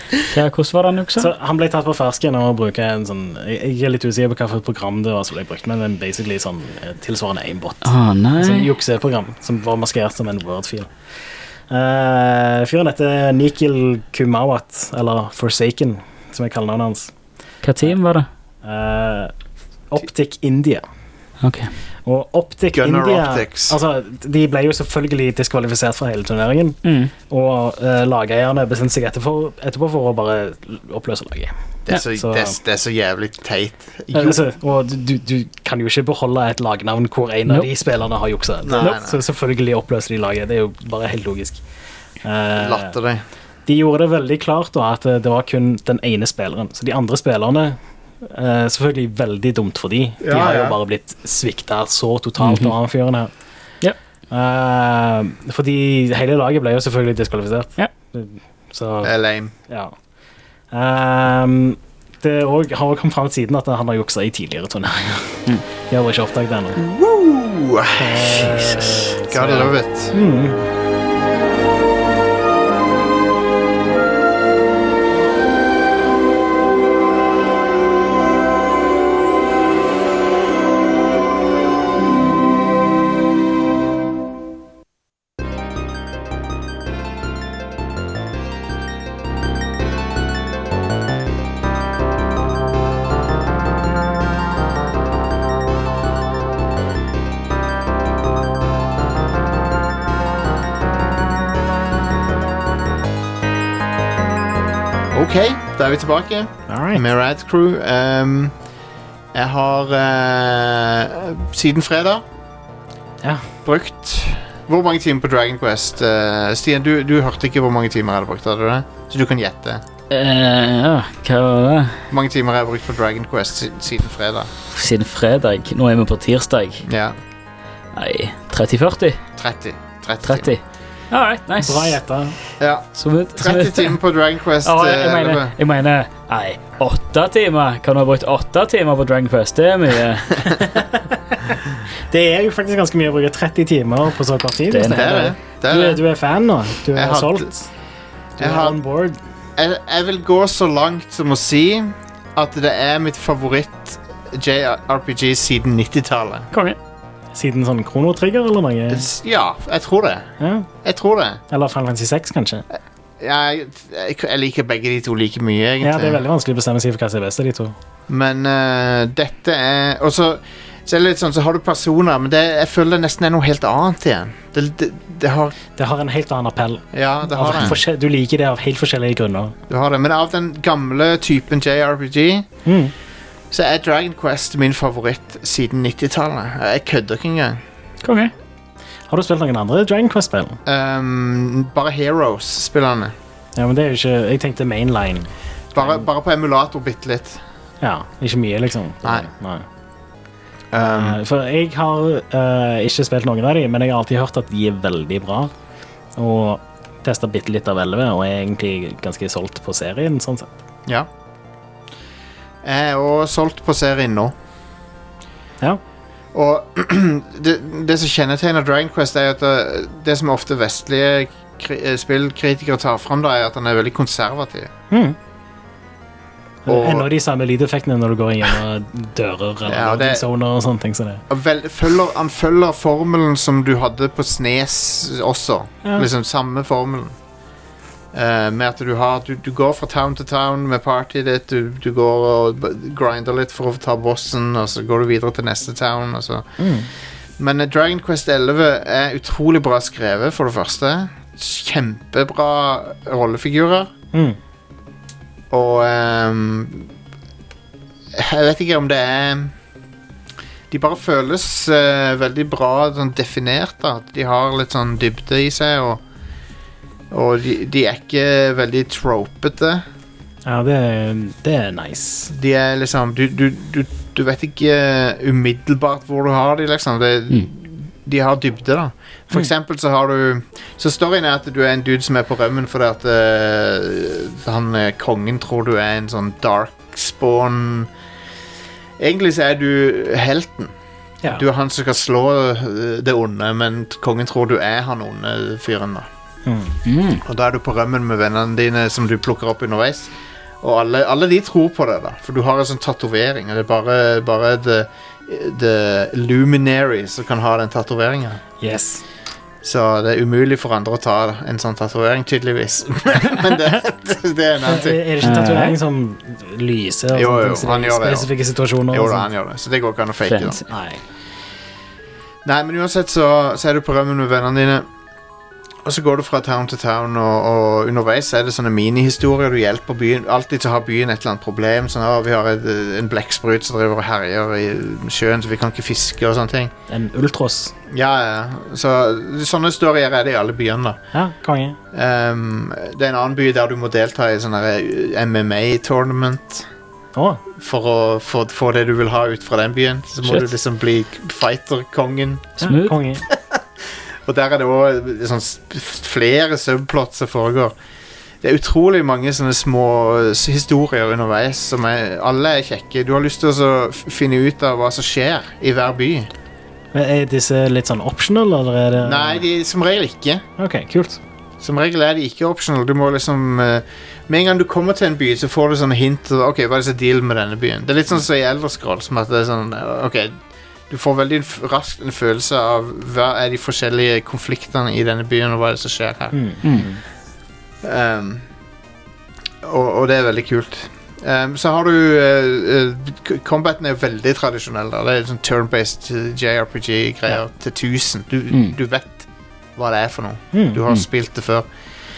Hva, hvordan var den også? Så han ble tatt på fersken og bruker en sånn Jeg er litt usikker på hva for et program det var som ble brukt, men det er basically sånn tilsvarende aimbot. Å, nei. Sånn jukseprogram som var maskert som en wordfil. Uh, fyren heter Nikhil Kumawat, eller Forsaken, som er kallenavnet hans. Hva team var det? Uh, Optic India. Ok. Og Optic Gunner India Optics. altså, de ble jo selvfølgelig diskvalifisert fra hele turneringen, Mm. og uh, lageierne bestemte seg etterfor, etterpå for å bare oppløse laget. Det er så, Så- det er, det er så jævlig teit. Uh, altså, og du, du kan jo ikke beholde et lagnavn hvor en av Nope. de spillerne har juksa. Nei, nei. Så selvfølgelig oppløser de laget. Det er jo bare helt logisk. Uh, Latter det. De gjorde det veldig klart da, at det var kun den ene spilleren. Så de andre spillerne eh, selvfølgelig veldig dumt for de. De Ja, har jo ja. bare blitt svikta så totalt av han fyren her. Ja. Eh, fordi hele laget ble jo selvfølgelig diskvalifisert. Ja. Så, Det er lame. ja. Ehm, det er også, har også kommet frem siden at han har juksa i tidligere turneringer. Mm. De har bare ikke oppdaget det ennå. Woo! Eh, Gotta så, ja. love it. Mm. Ok, da er vi tilbake Alright. med Rad Crew. Um, jeg har uh, siden fredag Ja. brukt hvor mange timer på Dragon Quest? Uh, Stian, du, du hørte ikke hvor mange timer jeg hadde brukt, hadde du det? Så du kan gjette. Eh, ja, hva var det? Hvor mange timer jeg har brukt på Dragon Quest siden, siden fredag? Siden fredag. Nå er vi på tirsdag. Ja, Nei, tretti førti? tretti. tretti. tretti. Alright, nice. Bra gjetta. Ja, Smooth. tretti timer på Dragon Quest. Ja, uh, jeg, mener, elleve. jeg mener Nei, åtte timer. Kan du ha brukt åtte timer på Dragon Quest? Det er mye. Det er jo faktisk ganske mye å bruke tretti timer på så kort tid. Det er hvis Det er er det. det, Du, er er, det. du er fan nå. Du Jeg er har- solgt. Du jeg er har- on board. Jeg, jeg vil gå så langt som å si at det er mitt favoritt J R P G siden nittitallet. Konge. Siden sånn kronotrigger eller noe. S- Ja, jeg tror det. Ja. Jeg tror det. Eller Final Fantasy seks, kanskje. Jeg, jeg, jeg liker begge de to like mye, egentlig. Ja, det er veldig vanskelig å bestemme seg for hva som er best av de to. Men eh, dette er Og så, så er det litt sånn, så har du personer, men det, jeg føler det nesten er noe helt annet igjen. Det, det, det har Det har en helt annen appell. Ja, det har Av det. forskjell- Du liker det av helt forskjellige grunner. Du har det. Men av den gamle typen J R P G Mm. så er Dragon Quest min favoritt siden nittitallet. Jeg kødder ikke engang. Konge. Har du spilt noen andre Dragon Quest-spill? Um, bare Heroes-spillerne. Ja, men det er jo ikke Jeg tenkte mainline. Bare, bare på emulator bitte litt. Ja, ikke mye, liksom. Nei. Nei. Um, Eh, For jeg har eh, ikke spilt noen av dem, men jeg har alltid hørt at de er veldig bra. Og testa bitte litt av elleve, og er egentlig ganske solgt på serien. Sånn sett. ja. Jeg er også solgt på serien nå. Ja. Og det, det som kjennetegner Dragon Quest, er at det, det som ofte vestlige kri, eh, spillkritikere tar fram, da, er at han er veldig konservativ. Mm. Og- Ennå de samme lydeffektene når du går gjennom dører eller Ja, og det- zoner og sånne ting. Så det. Og vel, følger, han følger formelen som du hadde på Snes også. Ja. Liksom samme formelen. Eh, med at du har du, du går fra town til town med partyet ditt. Du, du går og b- grinder litt for å ta bossen, og så går du videre til neste town. Og så. Mm. Men eh, Dragon Quest elleve er utrolig bra skrevet, for det første. Kjempebra rollefigurer. Mm. Og ehm, jeg vet ikke om det er De bare føles eh, veldig bra sånn definert, da. At de har litt sånn dybde i seg, og, og de, de er ikke veldig tropete. Ja, det, det er nice. De er liksom Du, du, du, du vet ikke umiddelbart hvor du har de, liksom. Det, De har dybde, da. For eksempel så har du Så storyen er at du er en dude som er på rømmen fordi at eh, han eh, kongen tror du er en sånn darkspawn. Egentlig så er du helten. Ja. Du er han som skal slå eh, det onde, men kongen tror du er han onde fyren, da. Mm. Og da er du på rømmen med vennene dine som du plukker opp underveis. Og alle, alle de tror på det, da. For du har en sånn tatovering. Det er bare, bare the, the Luminary som kan ha den tatoveringen. Yes. Så det er umulig for andre å ta en sånn tatovering, tydeligvis. Men det, det, det er en annen ting. Er det ikke tatovering som lyser? Og jo, jo, sånt, han gjør det. Spesifikke situasjoner? Jo da, han gjør det. Så det går ikke an å fake det. Nei. Nei, men uansett så, så er du på rømmen med vennene dine. Og så går du fra town til town, og, og underveis er det sånne mini-historier. Du hjelper byen, alltid til å ha byen et eller annet problem. Sånn, å, vi har et, en blekksprut som driver og herjer i sjøen, så vi kan ikke fiske og sånne ting. En ultros. Ja, ja. Så sånne historier er det i alle byene da. Ja, konge. Um, det er en annen by der du må delta i sånne M M A-tournament. Oh. For å få, få det du vil ha ut fra den byen. Så må Shit. du liksom bli fighter-kongen. Smooth. Ja, konge. Og der er det også sånn, flere subplots som foregår. Det er utrolig mange sånne små historier underveis som er, alle er kjekke. Du har lyst til å finne ut av hva som skjer i hver by. Men er disse litt sånn optional, eller er det... Nei, de, som regel ikke. Ok, kult. Som regel er de ikke optional. Du må liksom... Med en gang du kommer til en by, så får du sånne hint. Ok, hva er det som er deal med denne byen? Det er litt sånn som i Elder Scrolls, som at det er sånn... Ok, du får veldig raskt en følelse av hva er de forskjellige konfliktene i denne byen, og hva er det som skjer her. Mm. Mm. Um, og, og det er veldig kult. Um, så har du uh, uh, combaten er jo veldig tradisjonell da. Det er sånn turn-based J R P G-greier ja. Til tusen. Du, mm. du vet hva det er for noe. Mm. Du har mm. spilt det før.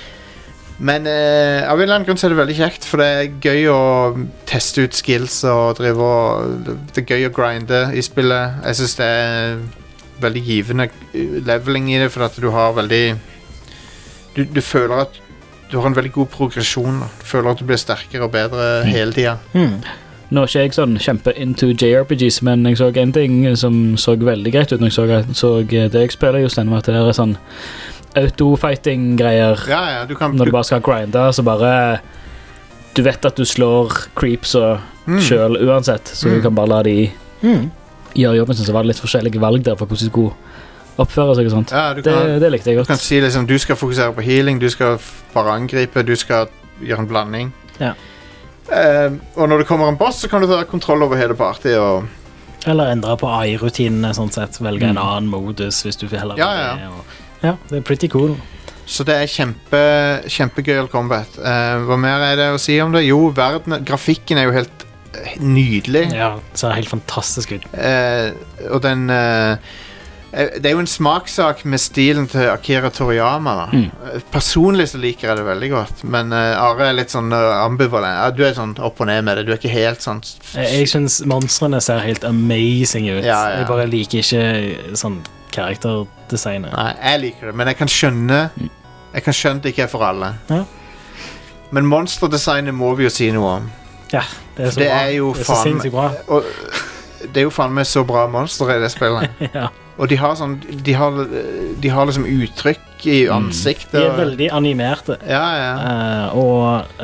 Men uh, av en eller annen grunn så er det veldig kjekt, for det er gøy å teste ut skills og drive og det er gøy å grinde i spillet. Jeg synes det er veldig givende leveling i det, for at du har veldig du, du føler at du har en veldig god progresjon. Du føler at du blir sterkere og bedre mm. hele tiden. Mm. Nå er ikke jeg sånn kjempe into J R P Gs, men jeg så en ting som så veldig greit ut når jeg så, så det jeg spiller just denne, at det er sånn autofighting-greier. Ja, ja, du kan, når du bare skal grinde, så bare du vet at du slår creeps og mm. selv uansett, så mm. du kan bare la de mm. gjøre jobben, så var det litt forskjellige valg der for hvordan de skulle oppføre seg og sånt. Ja, det, kan, det likte jeg godt. Du kan si liksom, du skal fokusere på healing, du skal bare angripe, du skal gjøre en blanding. Ja. Uh, og når det kommer en boss, så kan du ta kontroll over hele party og... Eller endre på A I-rutinene, sånn sett. Velge mm. en annen modus hvis du vil heller ja, ja. det. Og, ja, det er pretty cool. Så det er kjempe, kjempegøyal combat. Uh, hva mer er det å si om det? Jo, verden, grafikken er jo helt nydelig. Ja, det ser helt fantastisk ut. Uh, og den... Uh, det er jo en smakssak med stilen til Akira Toriyama da. Mm. Personlig så liker jeg det veldig godt, men uh, Are er litt sånn uh, ambivalent. Ja, du er sånn opp og ned med det, du er ikke helt sånn Jeg, jeg synes monstrene ser helt amazing ut. Ja, ja. Jeg bare liker ikke sånn karakterdesignet. Nei, jeg liker det, men jeg kan skjønne Jeg kan skjønne det ikke er for alle. Ja. Men monsterdesignet må vi jo si noe om. Ja, det er så det bra. Er jo det er så faen, sinnssykt bra. Og det er jo faen meg så bra monster i det spillet. Ja. Og de har sånn de har, de har liksom uttrykk i ansiktet. De er veldig animerte. Ja, ja. Uh, og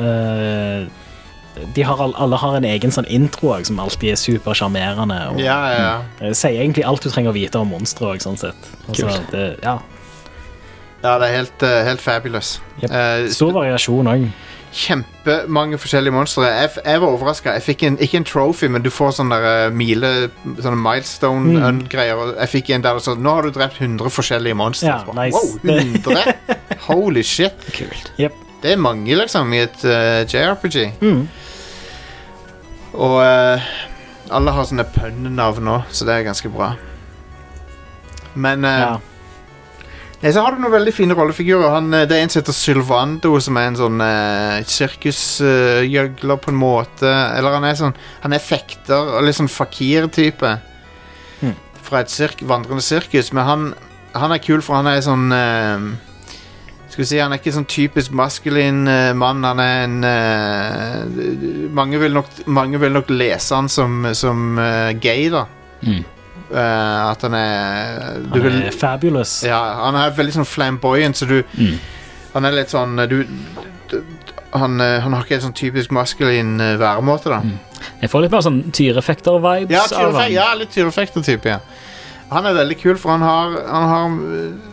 uh, de har, alle har en egen sånn intro også, som alltid er super charmerende. Og, ja, ja. Uh, sier egentlig alt du trenger å vite om monstre også, sånn sett. Altså, det, ja. Ja, det er helt, uh, helt fabulous. Yep. Uh, Stor variasjon også. Kjempemange forskjellige monstre. Jeg, jeg var overrasket. Jeg fikk en, ikke en trophy, men du får sånne der, uh, mile, sånne milestone-greier. Mm. Jeg fikk en der og så, nå har du drept hundre forskjellige monstre. Ja, nice. Wow, hundre? Holy shit. Kult. Yep. Det er mange liksom i et uh, J R P G. Mm. Og uh, alle har sånne pønn-navn nå, så det er ganske bra. Men uh, ja. Nei, så har du noen veldig fine rollefigurer. Han, det er en som heter Sylvando, som er en sånn uh, sirkusgjøgler uh, på en måte. Eller han er sånn, han er fekter, og litt sånn fakir-type. Mm. Fra et sirk, vandrende sirkus. Men han, han er kul, for han er sånn... Uh, skal vi si, han er ikke sånn typisk maskulin uh, mann. Han er en... Uh, mange, vil nok, mange vil nok lese han som, som uh, gay, da. Mm. Uh, at han er Han er vil, fabulous. Ja, han er veldig sånn flamboyant, så du mm. han er litt sånn du, du han, han har ikke en sånn typisk maskulin uh, væremåte da. Mm. Jeg får litt mer sånn tyrefekter-vibes ja, av han. Ja, litt tyrefekter-type, ja. Han er veldig kul, for han har han har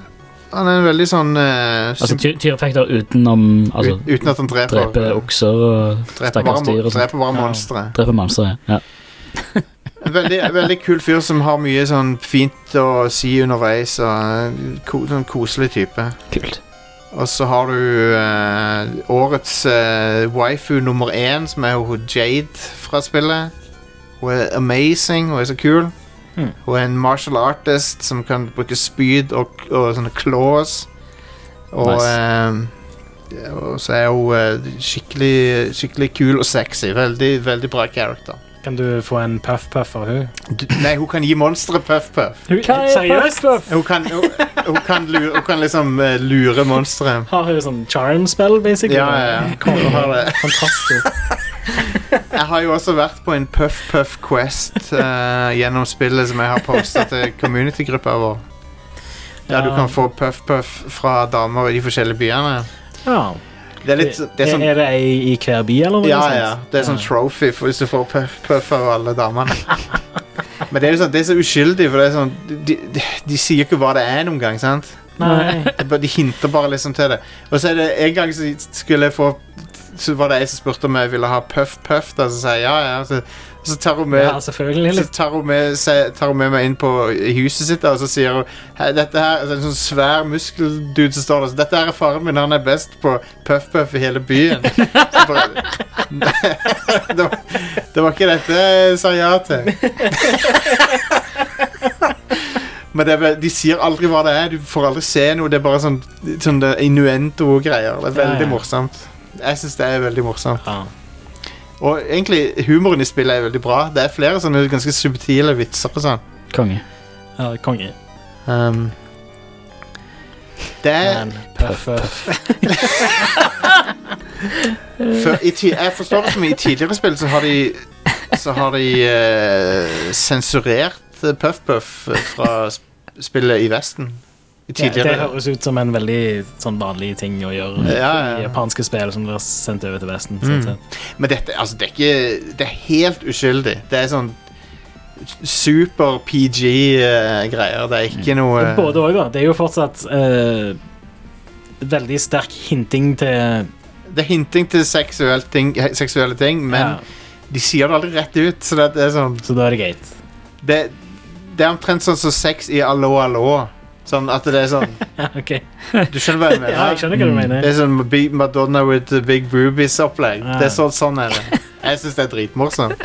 han er en veldig sånn uh, Altså ty tyreffekter utenom altså, ut, Uten at han dreper Dreper okser og stakkars dyr og Dreper bare monstre Dreper monstre, ja En veldig, veldig kul fyr som har mye sånn fint å si underveis og ko, sånn koselig type Kult Og så har du uh, årets uh, waifu nummer én som er hun Jade fra spillet Hun er amazing, hun er så kul Hmm. Hun er en martial artist som kan bruke spyd og, og sånne claws og, nice. eh, og så er hun eh, skikkelig, skikkelig kul og sexy veldig, veldig bra character Kan du få en puff-puff av hun? Du, nei, hun kan gi monstre puff-puff Seriøst? Hun kan, hun, hun kan, lure, hun kan liksom uh, lure monstre Har hun sånn charm-spell basically? Ja, ja, ja. Hun har det Fantastisk Jeg har jo også vært på en Puff-Puff Quest uh, gjennom spillet som jeg har postet til community-gruppa vår. Der ja. Du kan få Puff-Puff fra damer i de forskjellige byene. Ja. Det er, litt, det er, sånn, er det ei i hver by, eller noe ja, sånt? Ja, det er sånn trophy for, hvis du får Puff-Puff av alle damene. Men det er jo sånn, det er så uskyldig, for det er sånn, de, de, de sier ikke hva det er noen gang, sant? Nei. De hinter bare liksom til det. Og så er det en gang så skulle jeg få så var det jeg som spurte om jeg ville ha puff-puff da, så sa jeg ja, ja så, så tar hun med ja, selvfølgelig så tar hun med, tar hun med meg inn på huset sitt da, og så sier hun dette her, altså, en sånn svær muskeldude som står der så dette her er faren min, han er best på puff-puff i hele byen bare, det, var, det var ikke dette jeg sa ja til men det er, de sier aldri hva det er du får aldri se noe, det er bare sånn, sånn innuendo-greier det er veldig ja, ja. morsomt Jeg synes det er veldig morsomt ja. Og egentlig humoren i spillet er veldig bra Det er flere sånne ganske subtile vitser og sånn Konge Ja, konge um, Det er puff, puff. For, i Jeg forstår det som i tidligere spill Så har de Så har de uh, sensurert Puff-Puff Fra spillet i Vesten Ja, det høres ut som en veldig sånn vanlig ting å gjøre ja, ja, ja. I japanske spill som blir sendt over til Vesten mm. Men dette, altså det er ikke Det er helt uskyldig Det er sånn super P G-greier uh, Det er ikke noe uh... Både også da Det er jo fortsatt uh, veldig sterk hinting til Det er hinting til seksuelle ting, seksuelle ting Men ja. De sier det aldri rett ut Så det er sånn Så da er det greit Det, det er omtrent sånn som sex i Allo Allo Sånn at det er sånn ja, okay. Du skjønner hva jeg mener? Ja, jeg skjønner hva du mener Det er sånn Madonna with big boobies opplegg ja. Det er sånn, sånn er det Jeg synes det er dritmorsomt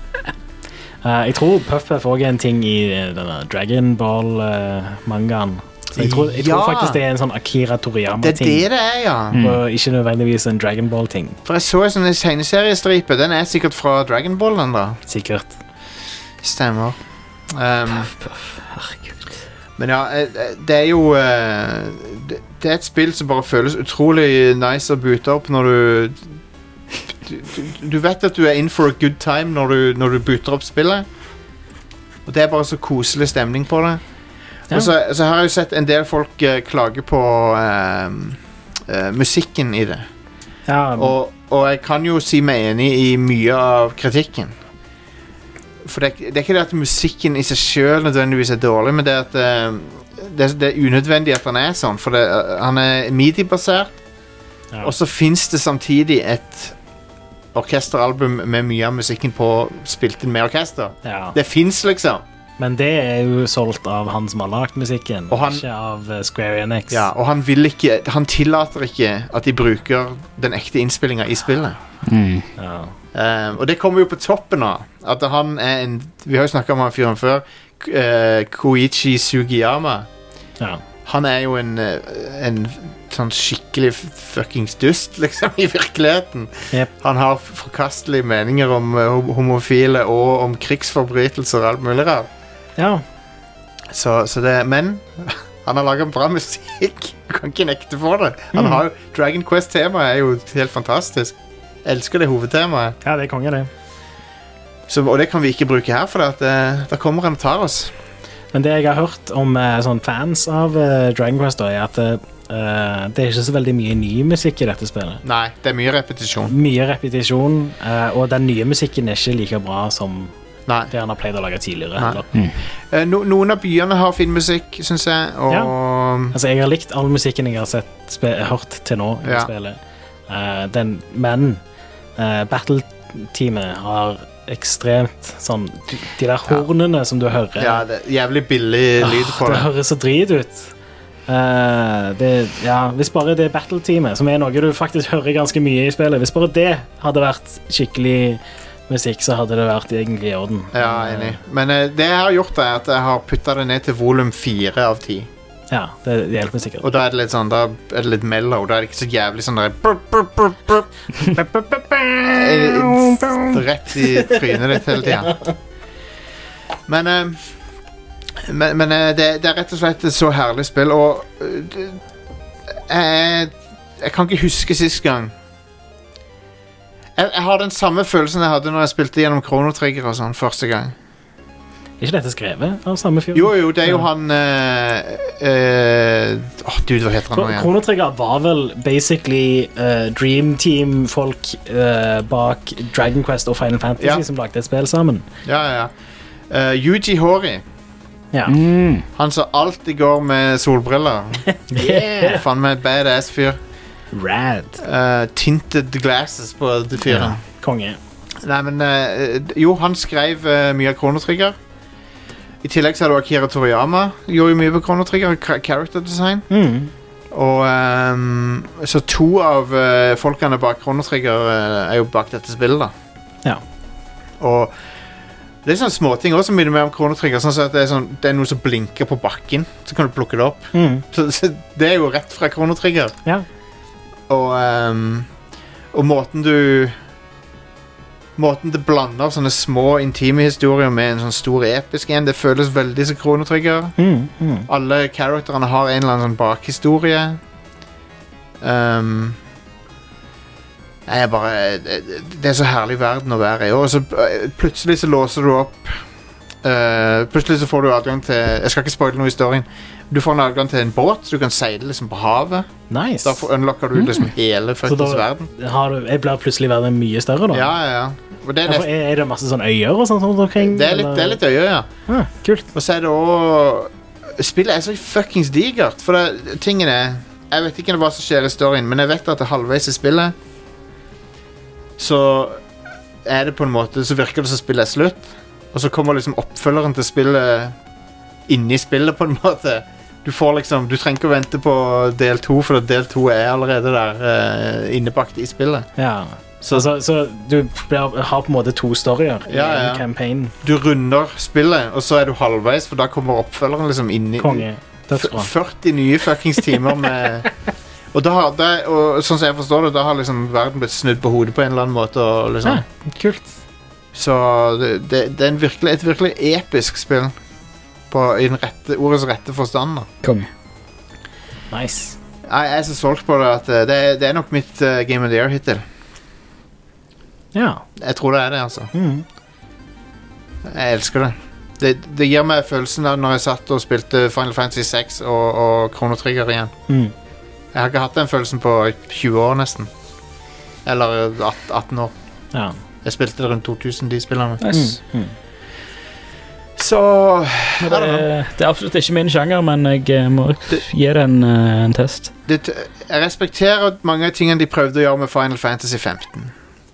uh, Jeg tror Puff-Puff også er en ting i denne Dragon Ball uh, mangaen Så jeg tror, jeg tror ja. faktisk det er en sånn Akira Toriyama-ting Det er det det er, ja mm. Og ikke nødvendigvis en Dragon Ball-ting For jeg så en sånn tegneseriestripe Den er sikkert fra Dragon Ball den da Sikkert Stemmer um, Puff-Puff, herregud Men ja, det er jo Det er et spill som bare føles utrolig nice å boote opp når du Du, du vet at du er in for a good time når du, når du booter opp spillet Og det er bare så koselig stemning på det ja. Og så, så har jeg jo sett en del folk uh, klage på uh, uh, musikken i det ja. og, og jeg kan jo si meg enig i mye av kritikken For det, det er ikke det at musikken i seg selv nødvendigvis er dårlig, men det er at uh, det, det er unødvendig at han er sånn, for det, uh, han er midi-basert, ja. Og så finnes det samtidig et orkesteralbum med mye av musikken på spilt inn med orkester. Ja. Det finnes liksom. Men det er jo solgt av han som har lagt musikken, og han, ikke av uh, Square Enix. Ja, og han vil ikke, han tillater ikke at de bruker den ekte innspillingen i spillet. Mm. Ja. Um, og det kommer jo på toppen av at han er en vi har jo snakket om han fyren før uh, Koichi Sugiyama ja. Han er jo en, en sånn skikkelig fuckings dust liksom i virkeligheten yep. Han har forkastelige meninger om uh, homofile og om krigsforbrytelser og alt mulig rart ja. så, så det, men han har laget bra musikk du kan ikke nekte for det han mm. har jo, Dragon Quest tema er jo helt fantastisk Jeg elsker det hovedtemaet. Ja, det er konge det. Så, og det kan vi ikke bruke her, for at, uh, da kommer han og tar oss. Men det jeg har hørt om uh, sånn fans av uh, Dragon Quest, da, er at uh, det er ikke så veldig mye ny musikk i dette spillet. Nei, det er mye repetisjon. Mye repetisjon, uh, og den nye musikken er ikke like bra som Nei. Det han har pleid å lage tidligere. Mm. Uh, no, noen av byene har fin musikk, synes jeg, og... Ja. Altså, jeg har likt all musikken jeg har sett, spe, hørt til nå i Ja. spillet. Uh, den, men uh, Battle-teamet har ekstremt sånn De, de der hornene som du hører Ja, det er jævlig billig Åh, lyd på det det. høres så drit ut. Uh, det, ja, hvis bare det Battle-teamet, som er noe du faktisk hører ganske mye i spillet, hvis bare det hadde vært skikkelig musikk, så hadde det vært egentlig i orden. Ja, enig. Men eh, det jeg har gjort, er at jeg har puttet det ned til volum fire av ti. Ja, det, det hjelper sikkert. Og da er det litt sånn, da er det litt mellow. Da er det ikke så jævlig sånn der burp, burp, burp, burp. Eh, Rett i trynet ditt hele tiden. Men, eh, men, men eh, det, det er rett og slett et så herlig spill, og eh, det, jeg, jeg kan ikke huske sist gang. Jeg, jeg har den samme følelsen jeg hadde når jeg spilte gjennom Chrono Trigger og sånn første gang. Er ikke dette skrevet av samme fyr? Jo, jo, det er jo han Åh, uh, uh, oh, Gud, hva heter han nå igjen? Chrono Trigger var vel basically uh, Dream Team-folk uh, bak Dragon Quest og Final Fantasy Ja. som lagde et spill sammen. Ja, ja, ja. Uh, Yuji Horii. Ja. Mm. Han som alltid går med solbriller. Yeah. Faen meg badass fyr. Rad. Uh, tinted glasses på det fyren. Ja. Konge. Nei, men uh, jo, han skrev uh, mye av Chrono Trigger. I tillegg så er det Akira Toriyama. Gjorde jo mye på Chrono Trigger, character design. Mm. Og um, så to av uh, folkene bak Chrono Trigger uh, er jo bak dette spillet da. Ja. Og det er sånne småting også som minner meg om Chrono Trigger, sånn at det er, sånn, det er noe som blinker på bakken, så kan du plukke det opp. Mm. Så, så det er jo rett fra Chrono Trigger. Ja. Og, um, og måten du Måten det blander sånne små intime historier med en sånn stor episk en, det føles veldig som Chrono Trigger. Mm. Mm. Alle karakterene har en eller annen sånn bakhistorie. Um, Nei, jeg bare det, det er så herlig verden å være i. Og så uh, plutselig så låser du opp uh, Plutselig så får du adgang til Jeg skal ikke spoile noe i historien. Du får en adgang til en båt, så du kan seile liksom på havet. Nice. Da får, unlocker du liksom hele Så fuckings da verden. har du, jeg blir plutselig verden mye større da. Ja, ja, ja. Og det, er Ja, for nest, er, er det masse sånne øyer og sånt rundt omkring? det, er litt, det er litt øye, ja. Ah, kult. Og så er det også Spillet er så fuckings digert. For det, tingen er Jeg vet ikke hva som skjer i storyen, men jeg vet at det er halvveis i spillet så er det på en måte Så virker det som spillet er slutt. Og så kommer liksom oppfølgeren til spillet inni spillet på en måte. Du får liksom Du trenger ikke å vente på del to, for del to er allerede der uh, innebakt i spillet. Ja. Så, Så, så du blir, har på en måte to storyer i Ja, ja. en campaign. du runder spillet, og så er du halvveis, for da kommer oppfølgeren liksom inn i Konge. f- Dødsbra. førti nye fuckings timer med Og da har det, og sånn som jeg forstår det, da har liksom verden blitt snudd på hodet på en eller annen måte. Og liksom. Ja, kult. Så det, det, det er en virkelig, et virkelig episk spill. På, I den rette, ordets rette forstand. Da. Konge. Nice. Jeg er så solgt på det at uh, det, er- det er nok mitt uh, Game of the Year hittil. Ja. Jeg tror det er det, altså. Mm. Jeg elsker det. det. Det gir meg følelsen av når jeg satt og spilte Final Fantasy seks og, og Chrono Trigger igjen. Mm. Jeg har ikke hatt den følelsen på tjue år nesten. Eller atten år. Ja. Jeg spilte det rundt to tusen, de spillerne. Nice. Mm. Mm. Så Det, er- det er absolutt ikke min sjanger, men jeg eh, må gi det en, eh, en test. det, Jeg respekterer mange av tingene de prøvde å gjøre med Final Fantasy femten.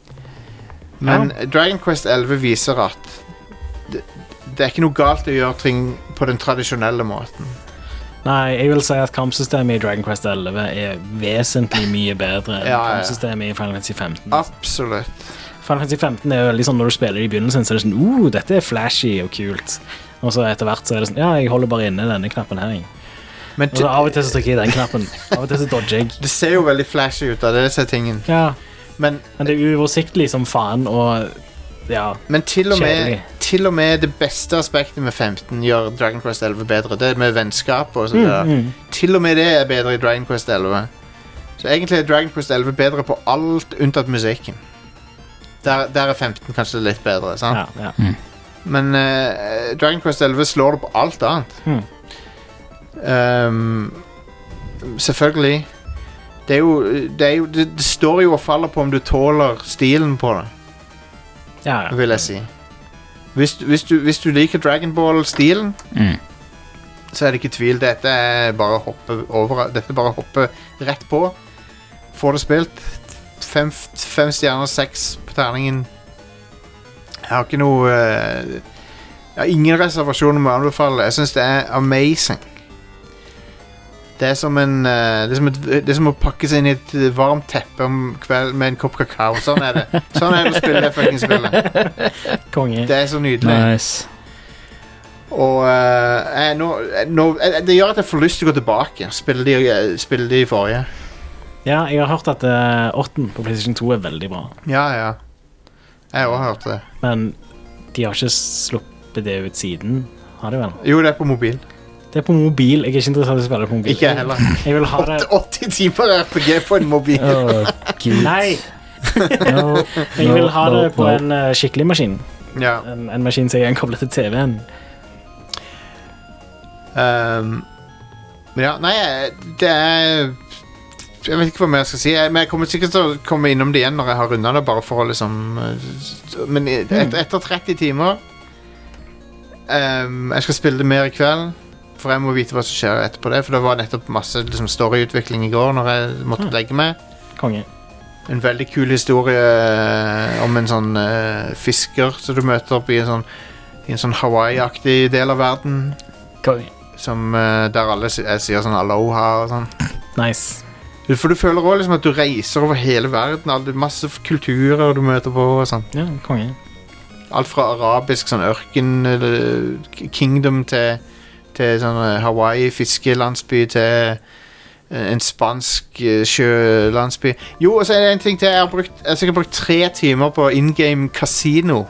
Men Dragon Quest elleve viser at det, det er ikke noe galt å gjøre ting på den tradisjonelle måten. Nei, jeg vil si at kampsystemet i Dragon Quest elleve er vesentlig mye bedre enn Ja, ja. kampsystemet i Final Fantasy femten. Absolutt. Final Fantasy femten er jo veldig sånn når du spiller det i begynnelsen, så er det sånn, uh, dette er flashy og kult. Og så etter hvert så er det sånn, ja, jeg holder bare inne denne knappen her. Men Og så av og til så trykker jeg den knappen. Av og til så dodger jeg. det ser jo veldig flashy ut av det, disse tingene. Ja, Men, men det er uoversiktlig som faen, og ja, men til, og med, Kjedelig. til og med det beste aspektet med femten gjør Dragon Quest elleve bedre. Det med vennskap og så Mm, videre. mm. Til og med det er bedre i Dragon Quest elleve. Så egentlig er Dragon Quest elleve bedre på alt unntatt musikken. Der, der er femten kanskje litt bedre, sant? ja, ja. Men eh, Dragon Quest elleve slår det på alt annet. Mm. Ehm, selvfølgelig. Det er jo, det, er jo det, det står jo og faller på om du tåler stilen på det, ja, ja. vil jeg si. Hvis, du- hvis, du, hvis du liker Dragon Ball-stilen, Mm. så er det ikke tvil. Dette er bare å hoppe over. Dette er bare å hoppe rett på. Få det spilt. Fem, fem stjerner, seks på terningen. Jeg har ikke noe uh, Jeg har ingen reservasjoner med å anbefale. Jeg synes det er amazing. Det er som en uh, det, er som et, det er som å pakke seg inn i et varmt teppe om kvelden med en kopp kakao. Sånn er det. Sånn er det å spille det fucking spillet. Konge. Det er så nydelig. Nice. Og uh, jeg, nå, nå, det gjør at jeg får lyst til å gå tilbake. Spille de, spille de i forrige. Ja, jeg har hørt at uh, åtten på PlayStation to er veldig bra. Ja, ja. Jeg har også hørt det. Men de har ikke sluppet det ut siden, har de vel? Jo, det er på mobil. Det er på mobil. Jeg er ikke interessert i å spille på mobil. Ikke heller. Jeg vil ha det... åtti timer R P G på en mobil. Oh, Nei! no, jeg vil ha no, det på no. en uh, skikkelig maskin. Ja. En, en maskin som jeg kan koble til T V-en. Um, ja, nei, det er... Jeg vet ikke hva mer jeg skal si. Jeg, men jeg kommer sikkert til å komme innom det igjen når jeg har rundet det, bare for å liksom... Men et, etter tretti timer... Um, jeg skal spille det mer i kveld, for jeg må vite hva som skjer etterpå det, for det var nettopp masse liksom, storyutvikling i går når jeg måtte legge meg. Konge. En veldig kul historie om en sånn uh, fisker som du møter opp i en sånn, i en sånn Hawaii-aktig del av verden. Konge. Som, uh, der alle jeg sier sånn aloha og sånn. Nice. For du føler også liksom at du reiser over hele verden, alle, masse kulturer du møter på og sånn. Ja, konge. Alt fra arabisk sånn ørken kingdom til, til sånn Hawaii fiskelandsby til en spansk sjølandsby. Jo, og så er det en ting til. Jeg har brukt, jeg har sikkert brukt tre timer på in-game casino.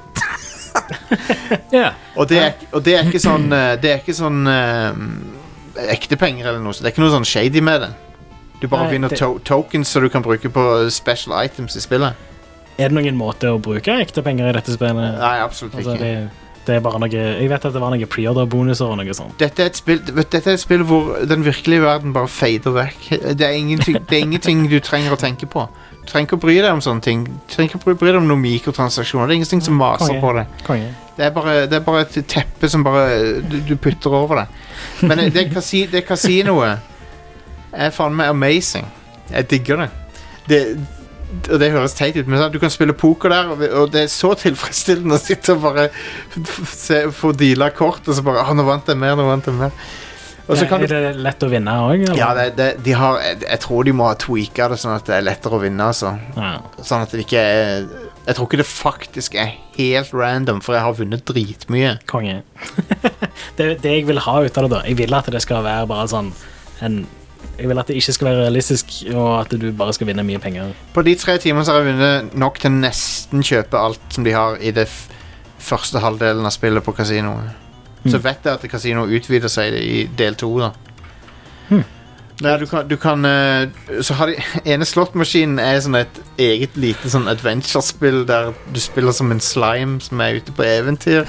Yeah. Og, det er, og det er ikke sånn det er ikke sånn um, ekte penger eller noe, så det er ikke noe sånn shady med det. Du bare Nei, vinner det... to tokens så du kan bruke på special items i spillet. Er det noen måte å bruke ekte penger i dette spillet? Nei, absolutt altså, ikke. Det, det er bare noe, jeg vet at det var noen pre-order-bonuser og noe sånt. Dette er, et spill, dette er et spill hvor den virkelige verden bare fader vekk. Det er ingenting, det er ingenting du trenger å tenke på. Du trenger ikke å bry deg om sånne ting. Du trenger ikke å bry deg om noen mikrotransaksjoner. Det er ingenting som maser Konge. på det. Konge. Det er, bare, det er bare et teppe som bare du, du putter over det. Men det, kasi, det kasinoet er faen meg amazing. Jeg digger det. Det, og det høres teit ut, men du kan spille poker der, og det er så tilfredsstillende å sitte og bare se, få deala kort, og så bare, ah, nå vant jeg mer, nå vant jeg mer. Og så kan er det lett å vinne også? Ja, det, det, de har, jeg tror de må ha tweaket det sånn at det er lettere å vinne, altså. Ja. Sånn at det ikke er, jeg tror ikke det faktisk er helt random, for jeg har vunnet dritmye. Konge. det, det jeg vil ha ut av det da, jeg vil at det skal være bare sånn, en jeg vil at det ikke skal være realistisk, og at du bare skal vinne mye penger. På de tre timene så har jeg vunnet nok til nesten kjøpe alt som de har i det f første halvdelen av spillet på kasinoet. Mm. Så vet jeg at kasinoet utvider seg i del to da. Mm. Ja, du kan, du kan så har de, ene slottmaskinen er sånn et eget lite sånn adventure-spill der du spiller som en slime som er ute på eventyr.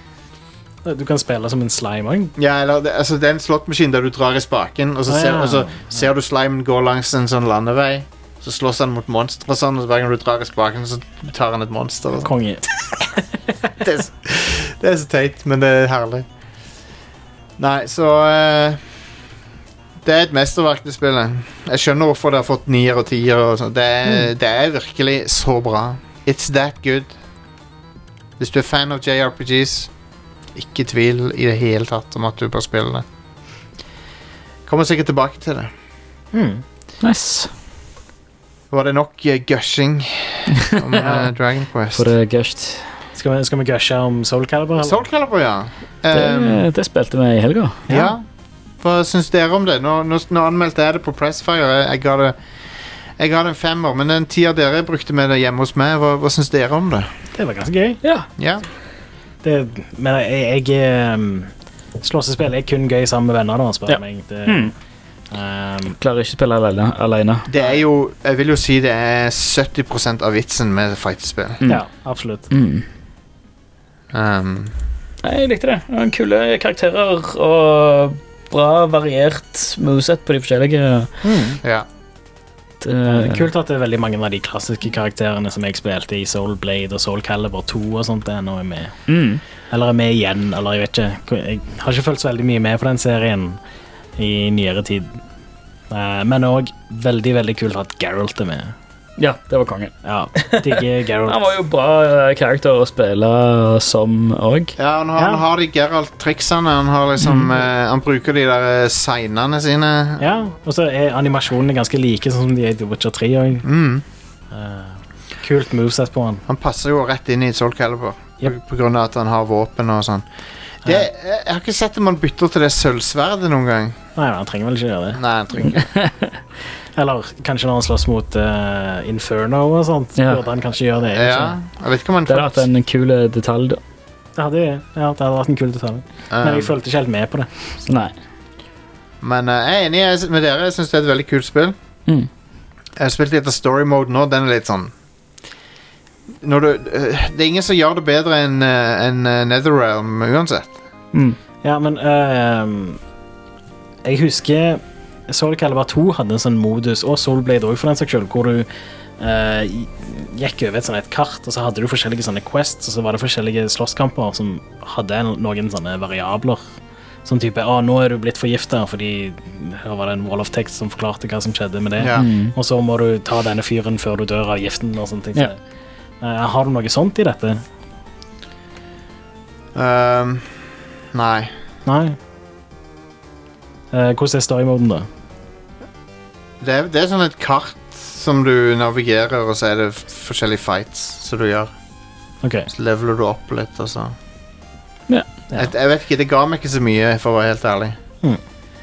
Du kan spille som en slime også. Ja, eller det, altså, det er en slottmaskin der du drar i spaken, og så, ah, ser, ja. og så ser du slimen gå langs en sånn landevei, så slåss han mot monster og sånn, og så hver gang du drar i spaken, så tar han et monster og sånn. Konge. det, er så, det er så teit, men det er herlig. Nei, så uh, det er et mesterverk det spillet. Jeg skjønner hvorfor det har fått nier og tier og sånn. Det, mm. det er virkelig så bra. It's that good. Hvis du er fan av J R P Gs, ikke tvil i det hele tatt om at du bør spille det. Kommer sikkert tilbake til det. Mm. Nice. Var det nok uh, gushing om uh, Dragon Quest? For det gusht. Skal vi, skal vi gushe om Soul Calibur? Soul Calibur, ja. Um, det, det spilte vi i helga. Ja. ja. Hva syns dere om det? Nå, nå, nå anmeldte jeg det på Pressfire. Jeg, jeg, ga det, jeg ga det en femmer, men den tida dere brukte med det hjemme hos meg, hva, hva syns dere om det? Det var ganske gøy. Ja. Ja. Det, men jeg, jeg um, slåssespill er kun gøy sammen med venner da, spør ja. meg. Det, mm. um, Klarer ikke å spille alene, alene. Det er jo, jeg vil jo si det er sytti prosent av vitsen med fighterspill. Mm. Ja, absolutt. Mm. Um, jeg likte det. Det var kule karakterer og bra variert moveset på de forskjellige. Mm. Ja. Det er kult at det er veldig mange av de klassiske karakterene som jeg spilte i Soul Blade og Soul Calibur to og sånt, det er nå med. Mm. Eller er med igjen, eller jeg vet ikke. Jeg har ikke følt så veldig mye med på den serien i nyere tid. Men også veldig, veldig kult at Geralt er med. Ja, det var kongen. Ja, digger Geralt. Han var jo bra karakter å spille som også. Ja, han har, Ja. han har de Geralt-triksene. Han har liksom Mm. eh, Han bruker de der seinene sine. Ja, og så er animasjonene ganske like sånn som de er i The Witcher tre også. Mm. Uh, kult moveset på han. Han passer jo rett inn i Soul Calibur. Yep. På, på grunn av at han har våpen og sånn. Det, jeg, jeg har ikke sett om han bytter til det sølvsverdet noen gang. Nei, han trenger vel ikke gjøre det. Nei, han trenger ikke. Eller kanskje når han slåss mot uh, Inferno og sånt, Ja. burde han kanskje gjøre det. Ja, Ikke? jeg vet ikke om han Det hadde vært en kul detalj, da. Det hadde, ja, det hadde vært en kul detalj. Men jeg følte ikke helt med på det. Nei. Men eh, jeg er enig jeg- med dere. Jeg synes det er et veldig kult spill. Mm. Jeg har spilt litt av story mode nå. Den er litt sånn når du, eh, Det er ingen som gjør det bedre enn uh, en, uh, Netherrealm uansett. Mm. Ja, men uh, jeg husker Soul Calibur to hadde en sånn modus, og Soul Blade også for den saks skyld, hvor du uh, gikk over et, sånn, et kart, og så hadde du forskjellige sånne quests, og så var det forskjellige slåsskamper som hadde en, noen sånne variabler. Sånn type, ah, nå er du blitt forgiftet, fordi her var det en wall of text som forklarte hva som skjedde med det. Ja. Mm. Og så må du ta denne fyren før du dør av giften og sånne ting. Ja. Uh, har du noe sånt i dette? Um, nei. Nei. Uh, hvordan er story-moden da? Det er, det er sånn et kart som du navigerer, og så er det f- forskjellige fights som du gjør. Ok. Så leveler du opp litt, og så Ja. Ja. jeg, jeg vet ikke, det ga meg ikke så mye, for å være helt ærlig. Mm.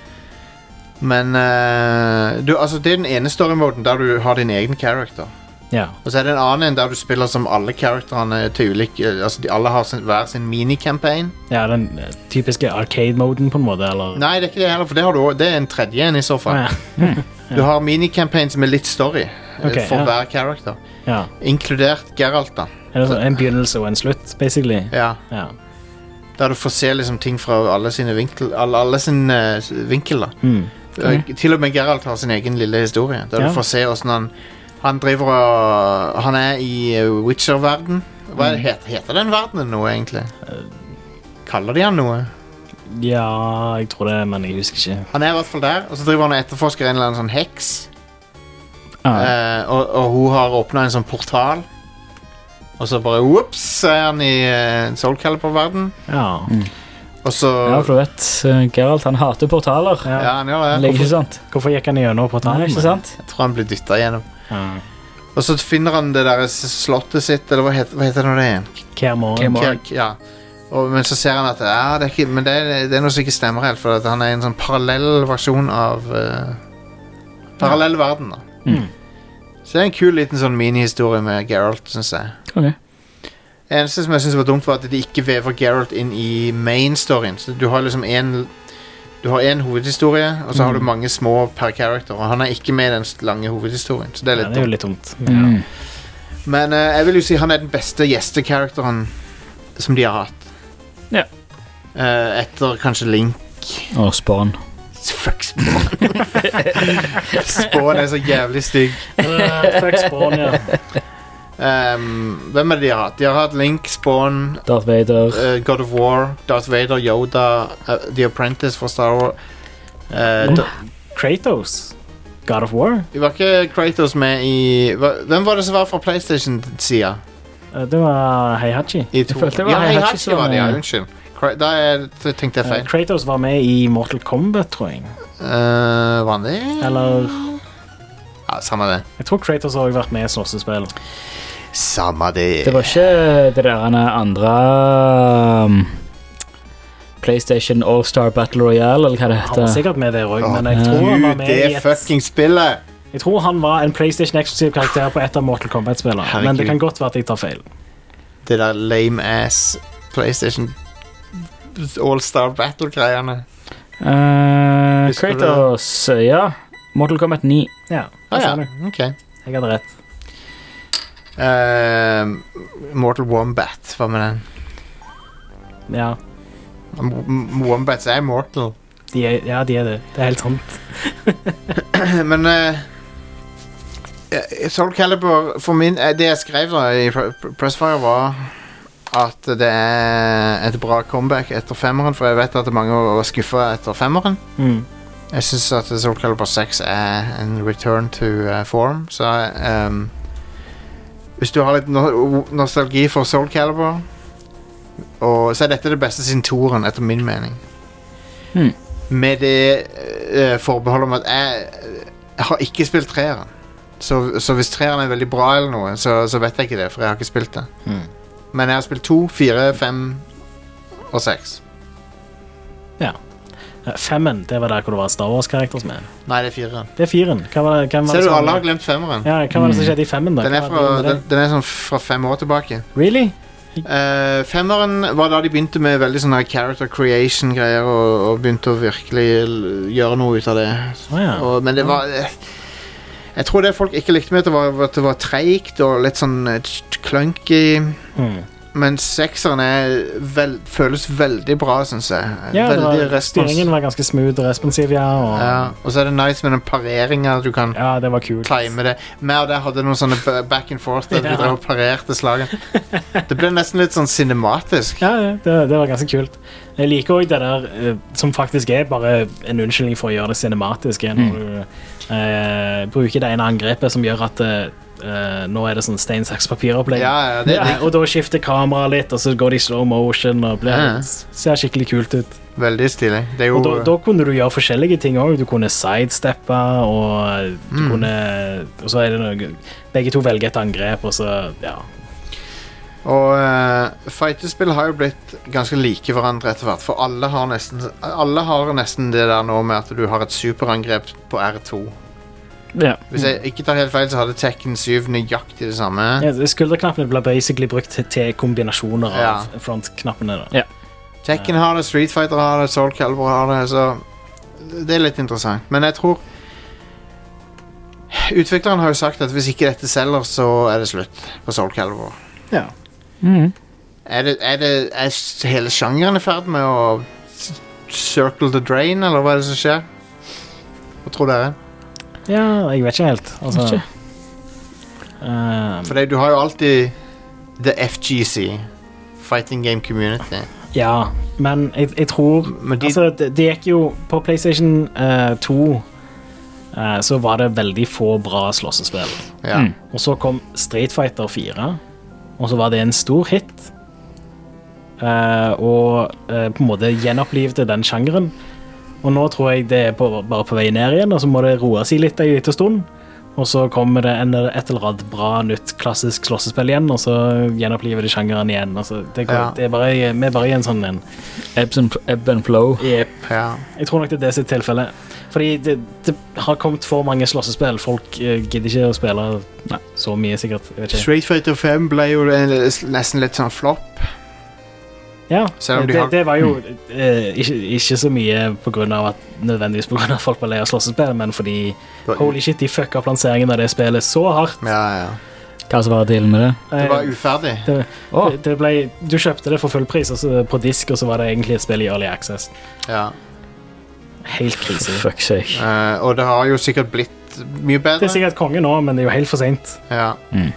Men eh, du, altså, det er den ene story-moden der du har din egen character. Ja. Og så er det en annen en der du spiller som alle karakterene til ulike. Altså, de alle har sin, hver sin mini-campaign. Ja, den eh, typiske arcade-moden på en måte, eller? Nei, det er ikke det heller, for det, har du, også- det er en tredje en i så fall. Ah, ja. Du har mini-campaigns med litt story eh, Ok, for ja. hver character. Ja. Inkludert Geralt, da. Er det sånn, en begynnelse og en slutt, basically? Ja. Ja. Der du får se liksom ting fra alle sine vinkel, alle, alle sin eh, vinkel, da. Mm. Eh, Til og med Geralt har sin egen lille historie. Der Ja. du får se hvordan han Han driver og Han er i eh, Witcher-verden. Hva er det, het, heter den verdenen noe, egentlig? Kaller de han noe? Ja, jeg tror det, men jeg husker ikke. Han er i hvert fall der, og så driver han og etterforsker en eller annen sånn heks. Ah. Eh, og, og hun har åpna en sånn portal. Og så bare whoops, så er han i uh, Soul Calibur-verden. Ja. Og så Ja, for du vet, eh, Geralt, han hater portaler. Ja. Ja, han gjør Han det. liker ikke sant? Hvorfor gikk han gjennom på Nei, talen? ikke sant? Jeg tror han blir dytta gjennom. Ja. Og så finner han det der slottet sitt, eller hva heter, hva heter det nå det igjen? Kaer Morhen. Kaer Morhen. Kirk, ja. Og, men så ser han at ja, det er ikke, men det, er- det er noe som ikke stemmer helt, for at han er en sånn parallell versjon av uh, Parallell verden, da. Mm. Så det er en kul liten sånn minihistorie med Geralt, synes jeg. Ok. Det eneste som jeg synes var dumt, var at de ikke vever Geralt inn i main-storyen. Så du har liksom en Du har en hovedhistorie, og så har du mange små per character. Og han er ikke med i den lange hovedhistorien, så det er Ja, litt det er jo dumt. litt dumt. Mm. Men eh, jeg vil jo si han er den beste gjestekarakteren som de har hatt. Ja. Eh, etter kanskje Link. Og Spawn. Fuck Spawn. Spawn er så jævlig stygg. Uh, fuck Spawn, ja. Um, hvem er det de har hatt? De har hatt Link, Spawn, Darth Vader. uh, God of War, Darth Vader, Yoda, uh, The Apprentice fra Star Wars. Uh, Oh. da- Kratos. God of War. var ikke Kratos med i hva, Hvem var det som var fra PlayStation-sida? Uh, det var Heihachi. I to? følte det var ja, Heihachi Heihachi som- var det, ja, unnskyld. Kra- Da er, så tenkte jeg Uh, feil. Kratos var med i Mortal Kombat, tror jeg. Uh, var han det? Eller Ja, samme det. jeg tror Kratos har også vært med i slåssespill. Samme det. Det var ikke det der andre um, PlayStation All-Star Battle Royale, eller hva det Han var heter. sikkert med der òg, Åh, men jeg tror han var Gud, med det i er et fucking spillet! Jeg tror han var en PlayStation-eksklusiv karakter på et av Mortal Kombat-spillene. Herregud. Men det kan godt være at jeg tar feil. Det der lame ass PlayStation All-Star Battle-greiene. Uh, Husker du Kratos, ja. Mortal Kombat ni. Ja, Ah, jeg ja. sa det. Ok. Jeg hadde rett. Uh, Mortal Wombat, hva med den? Ja, M- M- Wombats er mortal. de er, ja, de er det. Det er helt sant. Men uh, Soul Calibur, for min, det jeg skrev da i Pressfire var at det er et bra comeback etter femmeren, for jeg vet at mange var skuffet etter femmeren. Mm. Jeg synes at Soul Calibur seks er en return to uh, form, så um, hvis du har litt no- nostalgi for Soul Calibur, og så er dette det beste siden toren, etter min mening. Hmm. Med det uh, forbeholdet om at jeg, jeg har ikke spilt treeren. Så, så hvis treeren er veldig bra eller noe, så, så vet jeg ikke det, for jeg har ikke spilt det. Mm. Men jeg har spilt to, fire, fem og seks. Ja. Femmen, det var der hvor det var Star Wars-karakter som er. Nei, det er fireren. Det er firen. Hva var det, hvem var Ser det du, som- alle har glemt femmeren. Ja, hva var det som skjedde i femmen da? Den er, Hva fra, var det med den, den er sånn fra fem år tilbake. Really? Uh, femmeren var da de begynte med veldig sånne her character creation-greier, og, og begynte å virkelig l- gjøre noe ut av det. Å ja. Og, men det var eh, jeg tror det folk ikke likte med det var at det var treigt og litt sånn eh, t- clunky. Mm. Men sekseren er vel, føles veldig bra, synes jeg. Ja, det veldig var, respons- styringen var ganske smooth og responsiv, ja. Og, Ja, og så er det nice med den pareringen. Du kan ja, det var kult. time det. Vi og der hadde noen sånne b- back and forth der vi Ja. drev og parerte slagen. Det ble nesten litt sånn cinematisk. Ja, ja, det, det var ganske kult. Jeg liker også det der, eh, som faktisk er bare en unnskyldning for å gjøre det cinematisk, er når du eh, bruker det ene angrepet som gjør at eh, eh, nå er det sånn stein, saks, papir-opplegg. Ja, ja, det, Ja, det, og da skifter kameraet litt, og så går de i slow motion og blir, Ja. ser skikkelig kult ut. veldig stilig. Det er jo Og da, da kunne du gjøre forskjellige ting også. Du kunne sidesteppe, og du Mm. kunne og så er det noe, begge to velger et angrep, og så, ja. Og uh, fighterspill har jo blitt ganske like hverandre etter hvert, for alle har nesten Alle har nesten det der nå med at du har et superangrep på R to. Ja. Hvis jeg ikke tar helt feil, så hadde Tekken syv nøyaktig det samme. Ja, skulderknappene blir basically brukt til, til kombinasjoner av Ja. frontknappene. Da. Tekken har det, Street Fighter har det, Soul Calibur har det, så det er litt interessant. Men jeg tror utvikleren har jo sagt at hvis ikke dette selger, så er det slutt på Soul Calibur. Ja. Mm. Er, det, er, det, er hele sjangeren i ferd med å s- circle the drain, eller hva er det som skjer? Hva tror dere? ja, jeg vet ikke helt. Altså, Ikke. eh, For det, du har jo alltid The F G C, Fighting Game Community. ja, men jeg, jeg tror Men de- altså, det, det gikk jo på PlayStation eh, to eh, så var det veldig få bra slåssespill. Ja. Mm. Og så kom Street Fighter fire, og så var det en stor hit. Eh, og eh, på en måte gjenopplivde den sjangeren. Og nå tror jeg det er på, bare på vei ned igjen, og så må det roe seg litt en liten stund. Og så kommer det en, et eller annet bra, nytt, klassisk slåssespill igjen, og så gjenoppliver det sjangeren igjen. Altså, det, går, Ja. det er bare, vi er bare i en sånn en Ebb and, ebb and flow. Jep. Ja. Jeg tror nok det er det sitt tilfelle. Fordi det, det har kommet for mange slåssespill. Folk eh, gidder ikke å spille nei, så mye, sikkert. Jeg vet ikke. Street Fighter fem ble jo en, nesten litt sånn flopp. Ja, Selv om de det, har- det var jo eh, ikke, ikke så mye på grunn av at nødvendigvis på grunn av at folk var lei av slåssespill, men fordi holy shit, de fucka opp lanseringen av det spillet så hardt. Ja, ja. Hva som var dealen med det? Det var uferdig. det, Åh. det, det ble, du kjøpte det for full pris og så på disk, og så var det egentlig et spill i Early Access. Ja. Helt krise. Fuck sake. Eh, og det har jo sikkert blitt mye bedre. Det er sikkert konge nå, men det er jo helt for sent. Ja. Mm.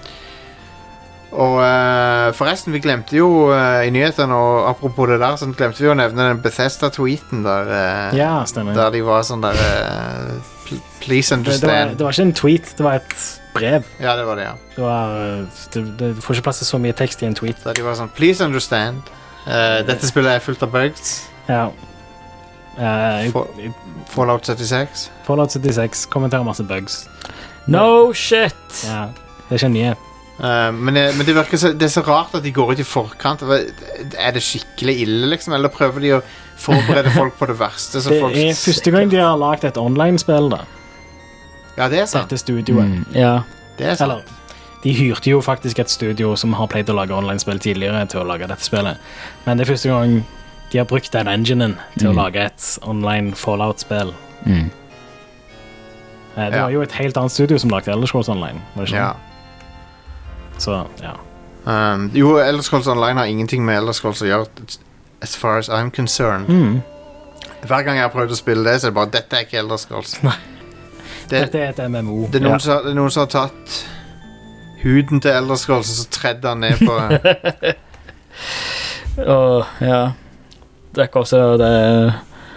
Og eh, forresten, vi glemte jo eh, i nyhetene, og apropos det der, så glemte vi å nevne den Bethesda-tweeten der, eh, Ja, stemmer. der de var sånn der eh, pl- Please Det, det, var, understand. det var ikke en tweet, det var et brev. Ja, det var det, ja. Det var, eh, det, det får ikke plass til så mye tekst i en tweet. Der de var sånn Please understand. Eh, dette spillet er fullt av bugs. Ja. Eh, For- jeg- Fallout syttiseks. Fallout syttiseks kommenterer masse bugs. No shit! Ja, det er ikke en nyhet. Eh, men, det- men det virker så, det er så rart at de går ut i forkant. Hva- Er det skikkelig ille, liksom? Eller prøver de å forberede folk på det verste? Så Det folk er første gang de har lagt et online-spill, da. Ja, det er sant. Dette studioet. Mm, ja. Det er sant. Eller, de hyrte jo faktisk et studio som har pleid å lage online-spill tidligere til å lage dette spillet. Men det er første gang de har brukt den enginen til å Mm. lage et online Fallout-spill. Mm. Eh, Det Ja. var jo et helt annet studio som lagde Elder Scrolls Online. Var det ikke? Ja. Så, ja. Um, jo, Elder Scrolls Online har ingenting med Elder Scrolls å gjøre, as far as I'm concerned. Mm. Hver gang jeg har prøvd å spille det, så er det bare dette er ikke Elder Scrolls. Dette er et M M O. Det er noen, Ja. som, det er noen som har tatt huden til Elder Scrolls og så tredd den ned på Og ja. Det er ikke også det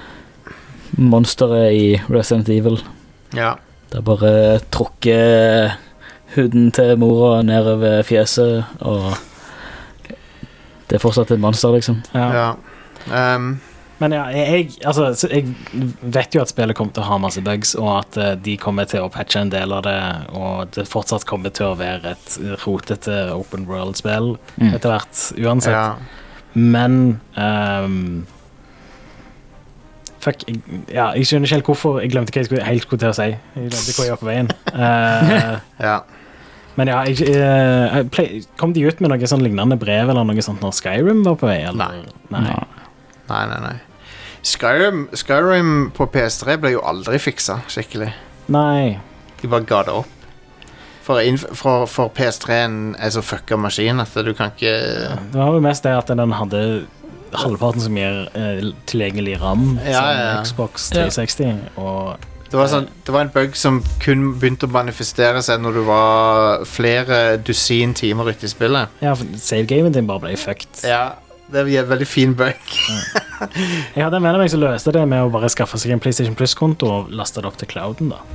monsteret i Resident Evil. Ja. Det er bare trukker huden til mora nedover fjeset, og det er fortsatt et monster, liksom. Ja. Ja. Um, Men ja, jeg, altså, så jeg vet jo at spillet kommer til å ha masse bugs, og at eh, de kommer til å patche en del av det, og det fortsatt kommer til å være et rotete open world-spill Mm. etter hvert, uansett. ja. Men ehm, Fuck, jeg, ja, jeg skjønner ikke helt hvorfor. Jeg glemte hva jeg skulle, helt skulle til å si. Jeg glemte hvor jeg var på veien. Eh, Ja. men ja, jeg, eh, jeg play, kom de ut med noe sånn lignende brev eller noe sånt når Skyrim var på vei? Eller? Nei. Nei. Nei, nei, nei. Skyrim, Skyrim på P S tre ble jo aldri fiksa skikkelig. Nei. De bare ga det opp. For, inf- for, for P S tre-en er så fucka maskin at du kan ikke Det var jo mest det at den hadde halvparten så mye eh, tilgjengelig RAM Ja, som ja, ja. Xbox tre seksti. Og det var, sånn, det var en bug som kun begynte å manifestere seg når du var flere dusin timer ute i spillet. ja, savegamen din bare ble fucked. Ja, det er en veldig fin bug. Jeg hadde en venn av meg som løste det med å bare skaffe seg en PlayStation Plus-konto og laste det opp til clouden, da.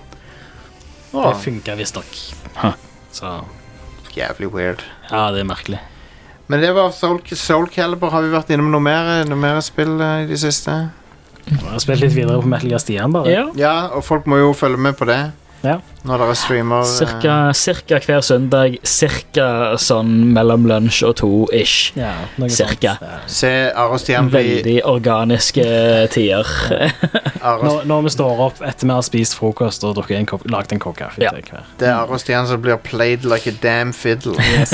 Det funka visstnok. Huh. Så Jævlig weird. ja, det er merkelig. Men det var Soul, Soul Calibur. Har vi vært innom noe mer, noe mer spill eh, i det siste? Jeg har spilt litt videre på Metal Gear Stian, bare. Ja. Ja, og folk må jo følge med på det Ja. når dere streamer. eh, Cirka, cirka hver søndag, cirka sånn mellom lunsj og to-ish. Ja, noe Cirka. sånt. Ja. Se Are og Stian bli Veldig organiske tider. Are, Når, når vi står opp etter vi har spist frokost og drukket en kopp, lagt en kopp kaffe Ja. til hver. Det er Are og Stian som blir played like a damn fiddle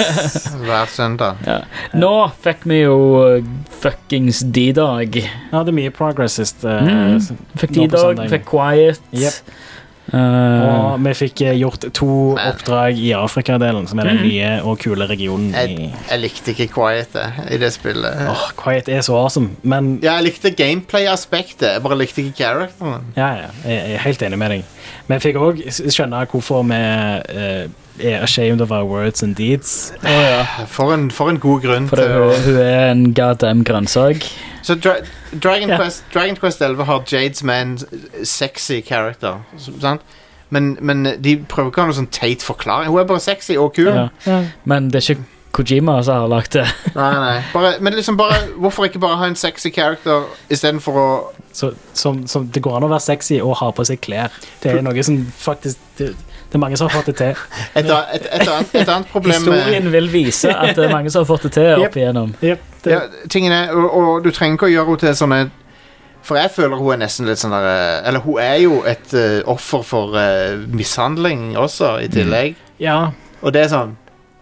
hver søndag. Ja. Nå fikk vi jo uh, fuckings D-dag. Ja, det er mye progress sist. eh, Mm. Fikk nå på D-dag, søndagen. fikk Quiet. Yep. Uh, Og vi fikk eh, gjort to oppdrag i Afrika-delen, som er den Mhm. nye og kule regionen i Jeg, jeg likte ikke Quiet eh, i det spillet. Åh, Quiet er så awesome, men Ja, jeg likte gameplay-aspektet. Jeg bare likte ikke characteren. ja, ja, jeg jeg er helt enig med deg. Men jeg fikk òg skjønne hvorfor vi eh, er ashamed of our words and deeds. å ja. For en, for en god grunn For til det, å hun, hun er en goddamn grønnsak. Så Dra Dragon, Ja. Quest, Dragon Quest elleve har Jades med en sexy character, sant? Men, men de prøver ikke å ha noe sånn teit forklaring. Hun er bare sexy og kul. Ja. Men det er ikke Kojima som har lagt det. Nei, nei. Bare, men liksom bare, hvorfor ikke bare ha en sexy character istedenfor å Så, som, som det går an å være sexy og ha på seg klær. Det er noe som faktisk Det, det er mange som har fått det til. Et, a- et, et, annet, et annet problem med Historien vil vise at det er mange som har fått det til opp igjennom. Yep, det, ja, tingen er, og, og du trenger ikke å gjøre henne til sånne. For jeg føler hun er nesten litt sånn der eh, Eller hun er jo et eh, offer for eh, mishandling også, i tillegg. ja. Og det er sånn.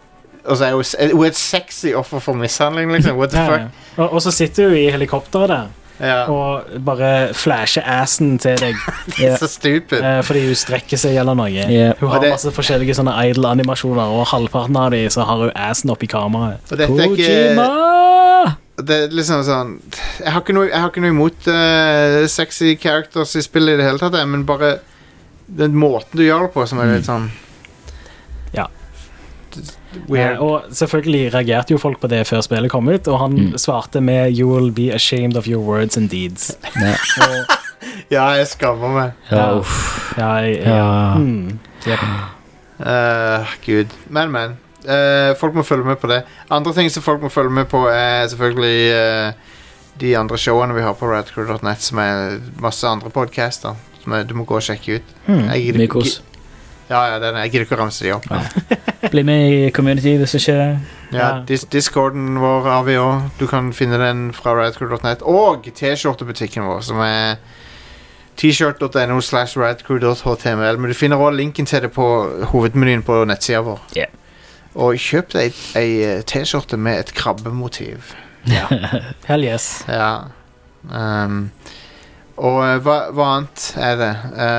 Og så er hun, s- hun er et sexy offer for mishandling, liksom. What the ja, fuck? ja. Og, og så sitter hun i helikopteret der Ja. og bare flasher assen til deg Det er så stupid. eh, fordi hun strekker seg eller noe. Ja. Hun Og har det- masse forskjellige sånne idle-animasjoner, og halvparten av de så har hun assen oppi kameraet. Og dette er ikke Kojima! Det er liksom sånn Jeg har ikke noe, jeg har ikke noe imot eh, sexy characters i spillet i det hele tatt, jeg, men bare den måten du gjør det på, som er litt sånn Ja. weird. Eh, og selvfølgelig reagerte jo folk på det før spillet kom ut, og han svarte med 'You will be ashamed of your words and deeds'. Ja. Og, Ja, jeg skammer meg. Ja, uff. ja, jeg, Ja. ja. Mm, yep. Eh, Gud. Men, men. Eh, folk må følge med på det. Andre ting som folk må følge med på, er selvfølgelig eh, de andre showene vi har på radcrew dot net, som er masse andre podcaster som er, du må gå og sjekke ut. Mm. Jeg gidder Mye ikke- kos. Ja, ja, den, jeg gidder ikke å ramse de opp. Bli med i community hvis det skjer. Ja, Ja. dis Discorden vår har vi også. Du kan finne den fra radcrew dot net. Og T-skjortebutikken vår, som er t-shirt dot no slash radcrew dot h t m l. Men du finner også linken til det på hovedmenyen på nettsida vår. Ja. Og kjøp deg ei, ei T-skjorte med et krabbemotiv. Hell yes. Ja. Um, og eh, hva, hva annet er det?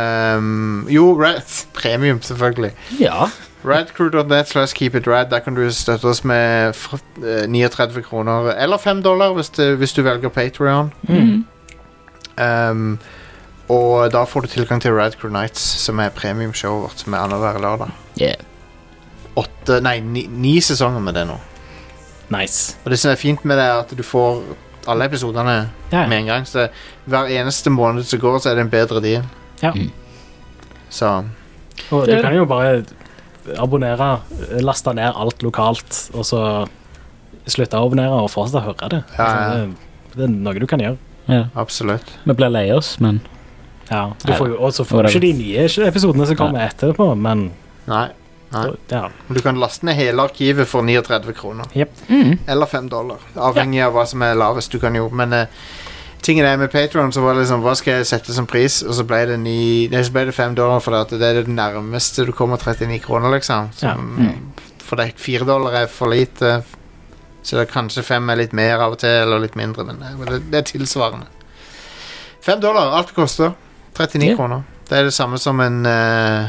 Um, jo, Rad, premium, selvfølgelig. Ja. radcrew dot net slash keep it rad. Der kan du støtte oss med fr- eh, trettini kroner eller fem dollar hvis, det, hvis du velger Patreon. Mm. Um, Og da får du tilgang til Rad Crew Nights, som er premiumshowet vårt, som er annenhver lørdag. Yeah. Åtte, nei, ni, ni sesonger med det nå. Nice. Og det som er fint med det, er at du får alle episodene Ja. med en gang. Så hver eneste måned som går, så er det en bedre deal. Ja. Mm. Så Og du kan jo bare abonnere, laste ned alt lokalt, og så slutte å abonnere og fortsette å høre det. Ja, ja. Altså, det, det er noe du kan gjøre. Ja. absolutt. Vi blir lei oss, men Ja, du får jo, og så får du Whatever. ikke de nye episodene som kommer etterpå, men Nei. Nei. ja. Du kan laste ned hele arkivet for trettini kroner. Jep. Eller fem dollar. Avhengig av hva som er lavest du kan jo. Men uh, tingen er med Patreon, så var det liksom, hva skal jeg sette som pris? Og så ble det, ni, nei, så ble det fem dollar, for det, det er det nærmeste du kommer trettini kroner, liksom. Som, Ja. For det, fire dollar er for lite. Så det er kanskje fem er litt mer av og til, eller litt mindre, men det, det er tilsvarende. Fem dollar, alt det koster. trettini Ja. kroner. Det er det samme som en uh,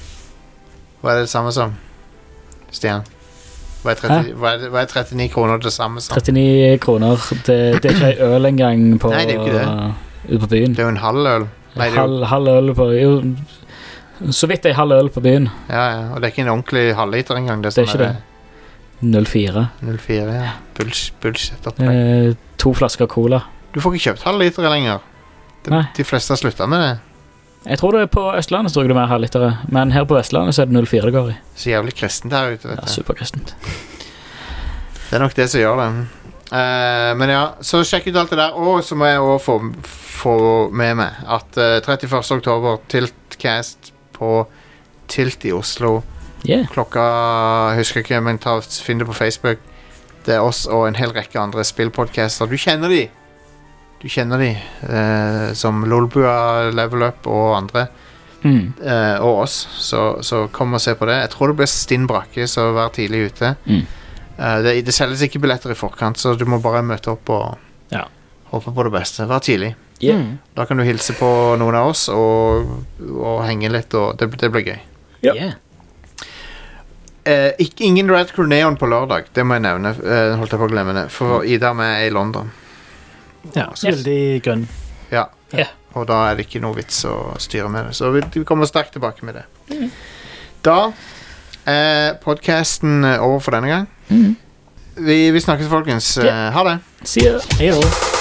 Hva er det samme som? Stian? Hva er, tretti, hva, er det, hva er trettini kroner det samme som? trettini kroner, det, det er ikke en øl engang på, Nei, det er jo ikke det. ute på byen. Det er jo en halv øl. Nei, det er jo, halv, halv øl på jo, så vidt en halv øl på byen. ja, ja, og det er ikke en ordentlig halvliter engang. Det, Det er som ikke det. null fire. null fire, ja. Bullshit, bullshit opplegg. Eh, to flasker cola. Du får ikke kjøpt halvlitere lenger. De, Nei. de fleste har sluttet med det. Jeg tror det er på Østlandet så det mer halvlitere, men her på Vestlandet så er det null fire det går i. Så jævlig kristent her ute, vet Ja, du. superkristent. Det er nok det som gjør det. Eh, men ja, så sjekk ut alt det der. Og så må jeg også få, få med meg at uh, trettiførste oktober Tiltcast på Tilt i Oslo. Yeah. Klokka, jeg husker ikke, men ta, finn det på Facebook. Det er oss og en hel rekke andre spillpodcaster. Du kjenner de. Du kjenner de. Eh, som Lolbua, Level Up og andre. Mm. Eh, og oss. Så, så kom og se på det. Jeg tror det blir stinn brakke, så vær tidlig ute. Mm. Eh, det, det selges ikke billetter i forkant, så du må bare møte opp og Ja. håpe på det beste. Vær tidlig. Yeah. Mm. Da kan du hilse på noen av oss og, og henge litt, og det, det blir gøy. Ja. Yeah. Eh, ikke, ingen Red Crew Neon på lørdag, det må jeg nevne. Eh, holdt jeg på å glemme det. For Ida og jeg er i London. Ja, skyldig grunn. Ja. Ja. Og da er det ikke noe vits å styre med det. Så vi, vi kommer sterkt tilbake med det. Da er podcasten over for denne gang. Vi, vi snakkes, folkens. Eh, ha det. See ya. Hei da.